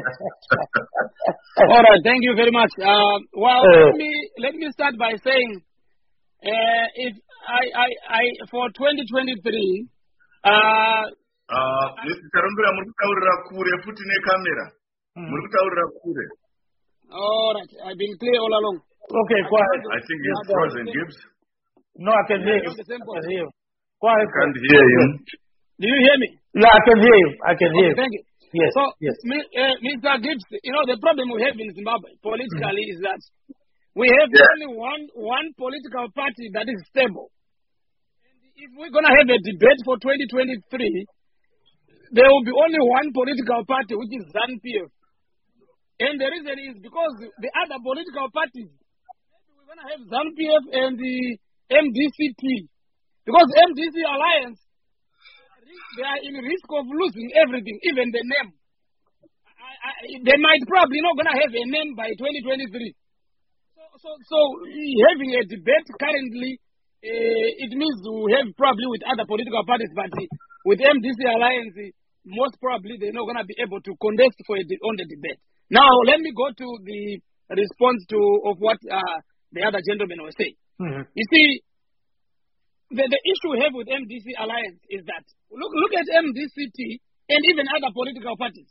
All right. Thank you very much. Uh, well, uh, let me let me start by saying, uh, if I I I for twenty twenty-three. Uh, uh, Mister Charumbira, muri kutaurira kure futi ne camera. Muri kutaurira kure. All right. I've been clear all along. Okay. Go ahead. I think he's frozen, Gibbs. No, I can hear you. I can hear you. Go ahead. I can't hear you. Do you hear me? Yeah, I can hear you. I can hear okay, you. Thank you. Yes. So, yes. Uh, Mister Gibbs, you know, the problem we have in Zimbabwe politically mm-hmm. is that we have yeah. only one one political party that is stable. And if we're going to have a debate for twenty twenty-three, there will be only one political party, which is ZANU-P F. And the reason is because the other political parties, maybe we're going to have ZANU-P F and the M D C T. Because M D C Alliance, they are in risk of losing everything, even the name. I, I, they might probably not going to have a name by twenty twenty-three. So, so, so having a debate currently, uh, it means we have probably with other political parties, but with M D C Alliance, most probably they're not going to be able to contest for a de- on the debate. Now, let me go to the response to of what uh, the other gentleman was saying. Mm-hmm. You see, the, the issue we have with M D C Alliance is that look look at M D C T and even other political parties.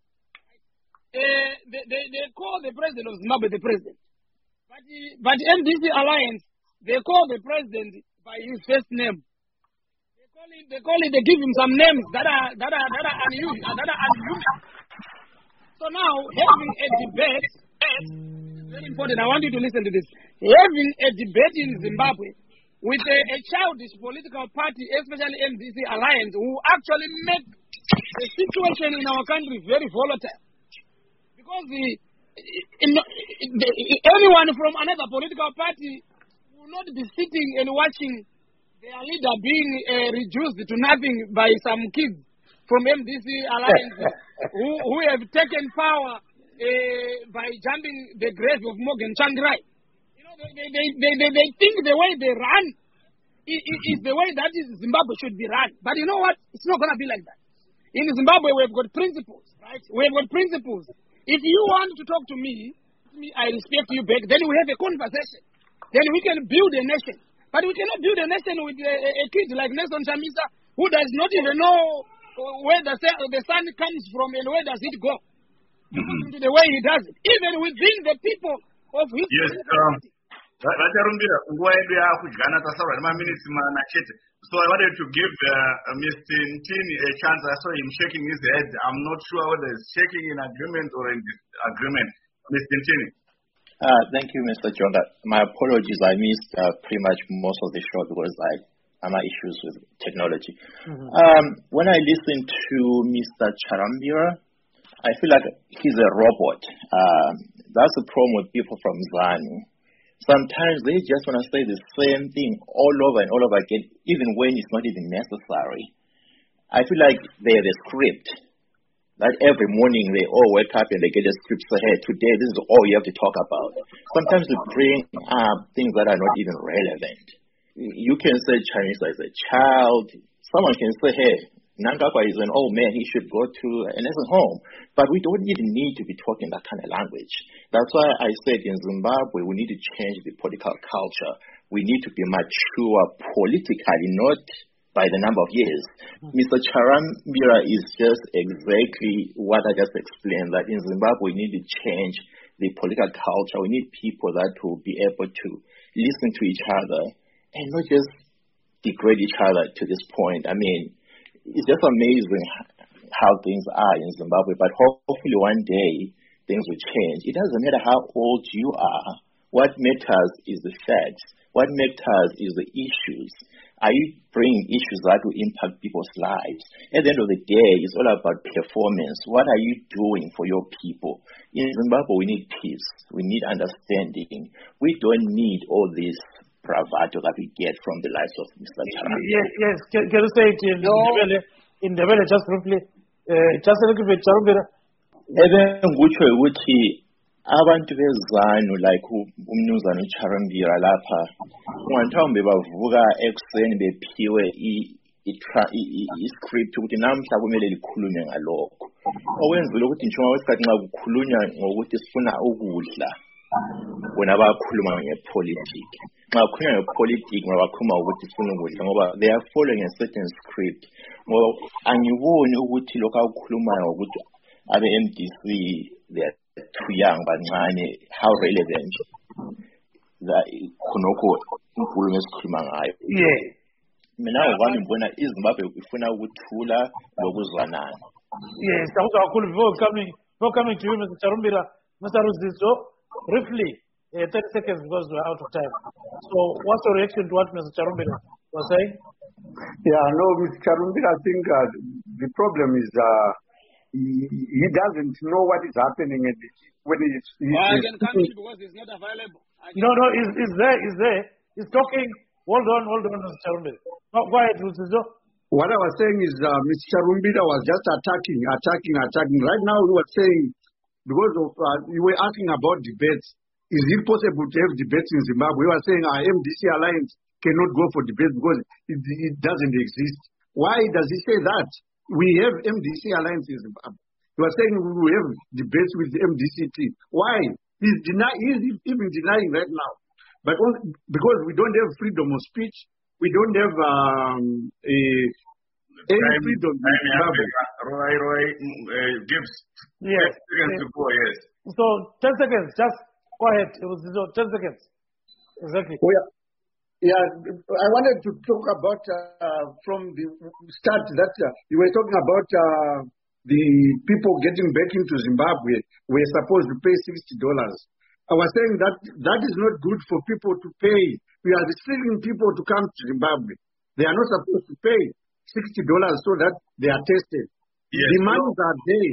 Uh, they, they they call the president of Zimbabwe the president, but but M D C Alliance they call the president by his first name. They call it they call it they give him some names that are that are that are unusual that are unusual. So now having a debate is very important. I want you to listen to this. Having a debate in Zimbabwe with a, a childish political party, especially M D C Alliance, who actually make the situation in our country very volatile. Because the, in, the, anyone from another political party will not be sitting and watching their leader being uh, reduced to nothing by some kids from M D C Alliance who, who have taken power uh, by jumping the grave of Morgan Tsvangirai. They, they, they, they, they think the way they run is, is the way that is Zimbabwe should be run. But you know what? It's not going to be like that. In Zimbabwe, we've got principles, right? We've got principles. If you want to talk to me, I respect you back, then we have a conversation. Then we can build a nation. But we cannot build a nation with a, a kid like Nelson Chamisa, who does not even know where the, the sun comes from and where does it go. Mm-hmm. The way he does it. Even within the people of his yes, um, Vacharumbira, nguva yedu yakudyana tasaura nemaminitsi mana chete. So I wanted to give uh, Mister Ntini a chance. I saw him shaking his head. I'm not sure whether he's shaking in agreement or in disagreement. Mister Ntini. Uh, thank you, Mister Jonga. My apologies. I missed uh, pretty much most of the show because I have issues with technology. Mm-hmm. Um, when I listen to Mister Charambira, I feel like he's a robot. Um, that's the problem with people from ZANU. Sometimes they just want to say the same thing all over and all over again, even when it's not even necessary. I feel like they're the script. Like every morning they all wake up and they get a script, say, hey, today this is all you have to talk about. Sometimes they bring up things that are not even relevant. You can say Chinese as a child. Someone can say, hey, Nangakwa is an old man, he should go to a nursing home. But we don't even need to be talking that kind of language. That's why I said in Zimbabwe we need to change the political culture. We need to be mature politically, not by the number of years. Mm-hmm. Mister Charambira is just exactly what I just explained, that in Zimbabwe we need to change the political culture. We need people that will be able to listen to each other and not just degrade each other to this point. I mean, it's just amazing how things are in Zimbabwe, but hopefully one day things will change. It doesn't matter how old you are. What matters is the facts. What matters is the issues. Are you bringing issues that will impact people's lives? At the end of the day, it's all about performance. What are you doing for your people? In Zimbabwe, we need peace. We need understanding. We don't need all this bravado that we get from the likes of Mister Charambira. Yes, yes. Can, can you say it in no. Ndebele, in Ndebele just briefly? Uh, just a little bit, Charambira. Even ngutsho ukuthi abantu bezanu like umnumzana uCharambira lapha ungathombe bavuka ekuseni bephiwe i-script ukuthi namhla kumele likhulume ngalokho okwenzile ukuthi njengoba wesikhathi nxa kukhulunywa ngokuthi sifuna ukudla wena bakhuluma ngepolitiki nxa kukhulunywa ngepolitiki bakhuluma ukuthi sifuna ukudla ngoba they are following a certain script ngoba angiboni ukuthi lokho akukhulumayo ukuthi abe-M D C they are too young bancane how relevant that khonokho inkulumo esikhuluma ngayo. Yeah, mina ngokwami ngibona iZimbabwe ifuna ukuthula lokuzwanana. Yes, thank you. Before coming, before coming to you, Mister Charambira, Mister Ruzizo, briefly, uh, thirty seconds because we're out of time. So, what's your reaction to what Mister Charambira was saying? Yeah, no, Mister Charambira, I think uh, the problem is uh, he, he doesn't know what is happening at the, when he's... He, well, I can come in because it's not available. No, no, he's, he's there, he's there. He's talking. Hold on, hold on, Mister Charambira. No, go ahead, Ruzizo. What I was saying is uh, Mister Charambira was just attacking, attacking, attacking. Right now we were saying, because of, uh, you were asking about debates, is it possible to have debates in Zimbabwe? We were saying our M D C alliance cannot go for debates because it, it doesn't exist. Why does he say that? We have M D C alliance in Zimbabwe. You are saying we have debates with the M D C team. Why? He's, deny, he's even denying right now. But on, because we don't have freedom of speech, we don't have um, a, any freedom. Roy, Roy uh, gives yes. seconds to go, yes. So, ten seconds, just go ahead. It was ten seconds. Exactly. Oh, yeah. Yeah, I wanted to talk about uh, from the start that uh, you were talking about uh, the people getting back into Zimbabwe. We're supposed to pay sixty dollars. I was saying that that is not good for people to pay. We are restricting people to come to Zimbabwe. They are not supposed to pay sixty dollars so that they are tested. Yes, the monies are there.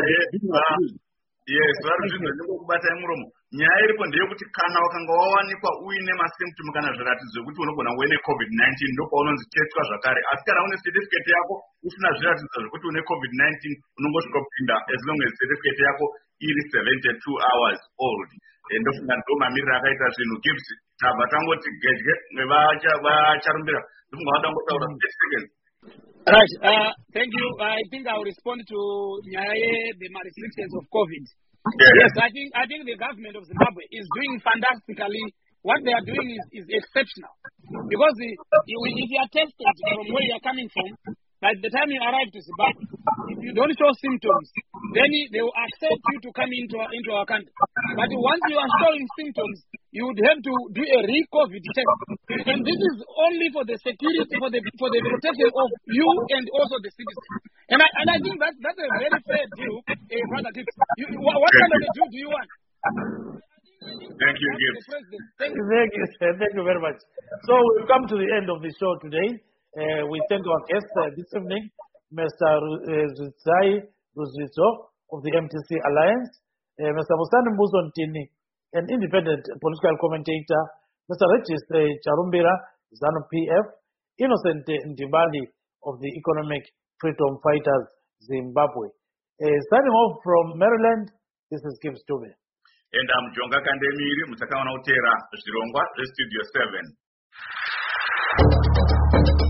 Yes, varikubata muromo. Nyaya iripo ndeyekuti kana wakanga wawanikwa uine masymptom kana zviratidzo zvekuti unogona kuve necovid nineteen ndopaunonzi testwa zvakare. Asi kana une certificate yako usina zviratidzo zvekuti une covid nineteen unongosvika kupinda as long as certificate yako iri seventy-two hours old. Ndofunga ndo mamiriro akaita zvinhu gives tabva tangoti gedye vacharumbira ndofunga vadangotaura thirty seconds. Right, uh, thank you. I think I will respond to Nyaye, the restrictions of COVID. Yeah. Yes, I think I think the government of Zimbabwe is doing fantastically. What they are doing is, is exceptional. Because the, if you are tested from where you are coming from, by the time you arrive to Zimbabwe, if you don't show symptoms, then they will accept you to come into our, into our country. But once you are showing symptoms, you would have to do a re-COVID test. And this is only for the security, for the for the protection of you and also the citizens. And I, and I think that, that's a very fair deal, uh, Brother Gibbs. You, what, what kind of a deal do you want? Thank you, Gibbs. Thank you. Thank you, sir. Thank you very much. So we've come to the end of the show today. Uh, we thank our guest uh, this evening, Mister Zai Ruzito of the M T C Alliance, uh, Mister Musani Muzontini, an independent political commentator, Mister Regis uh, Charumbira, ZANU P F, Innocent Ndibali of the Economic Freedom Fighters, Zimbabwe. Uh, signing off from Maryland, this is Gibbs Dube. And I'm Jonga Kandemiri, Mutakawana Utera, Zirongwa, Studio seven.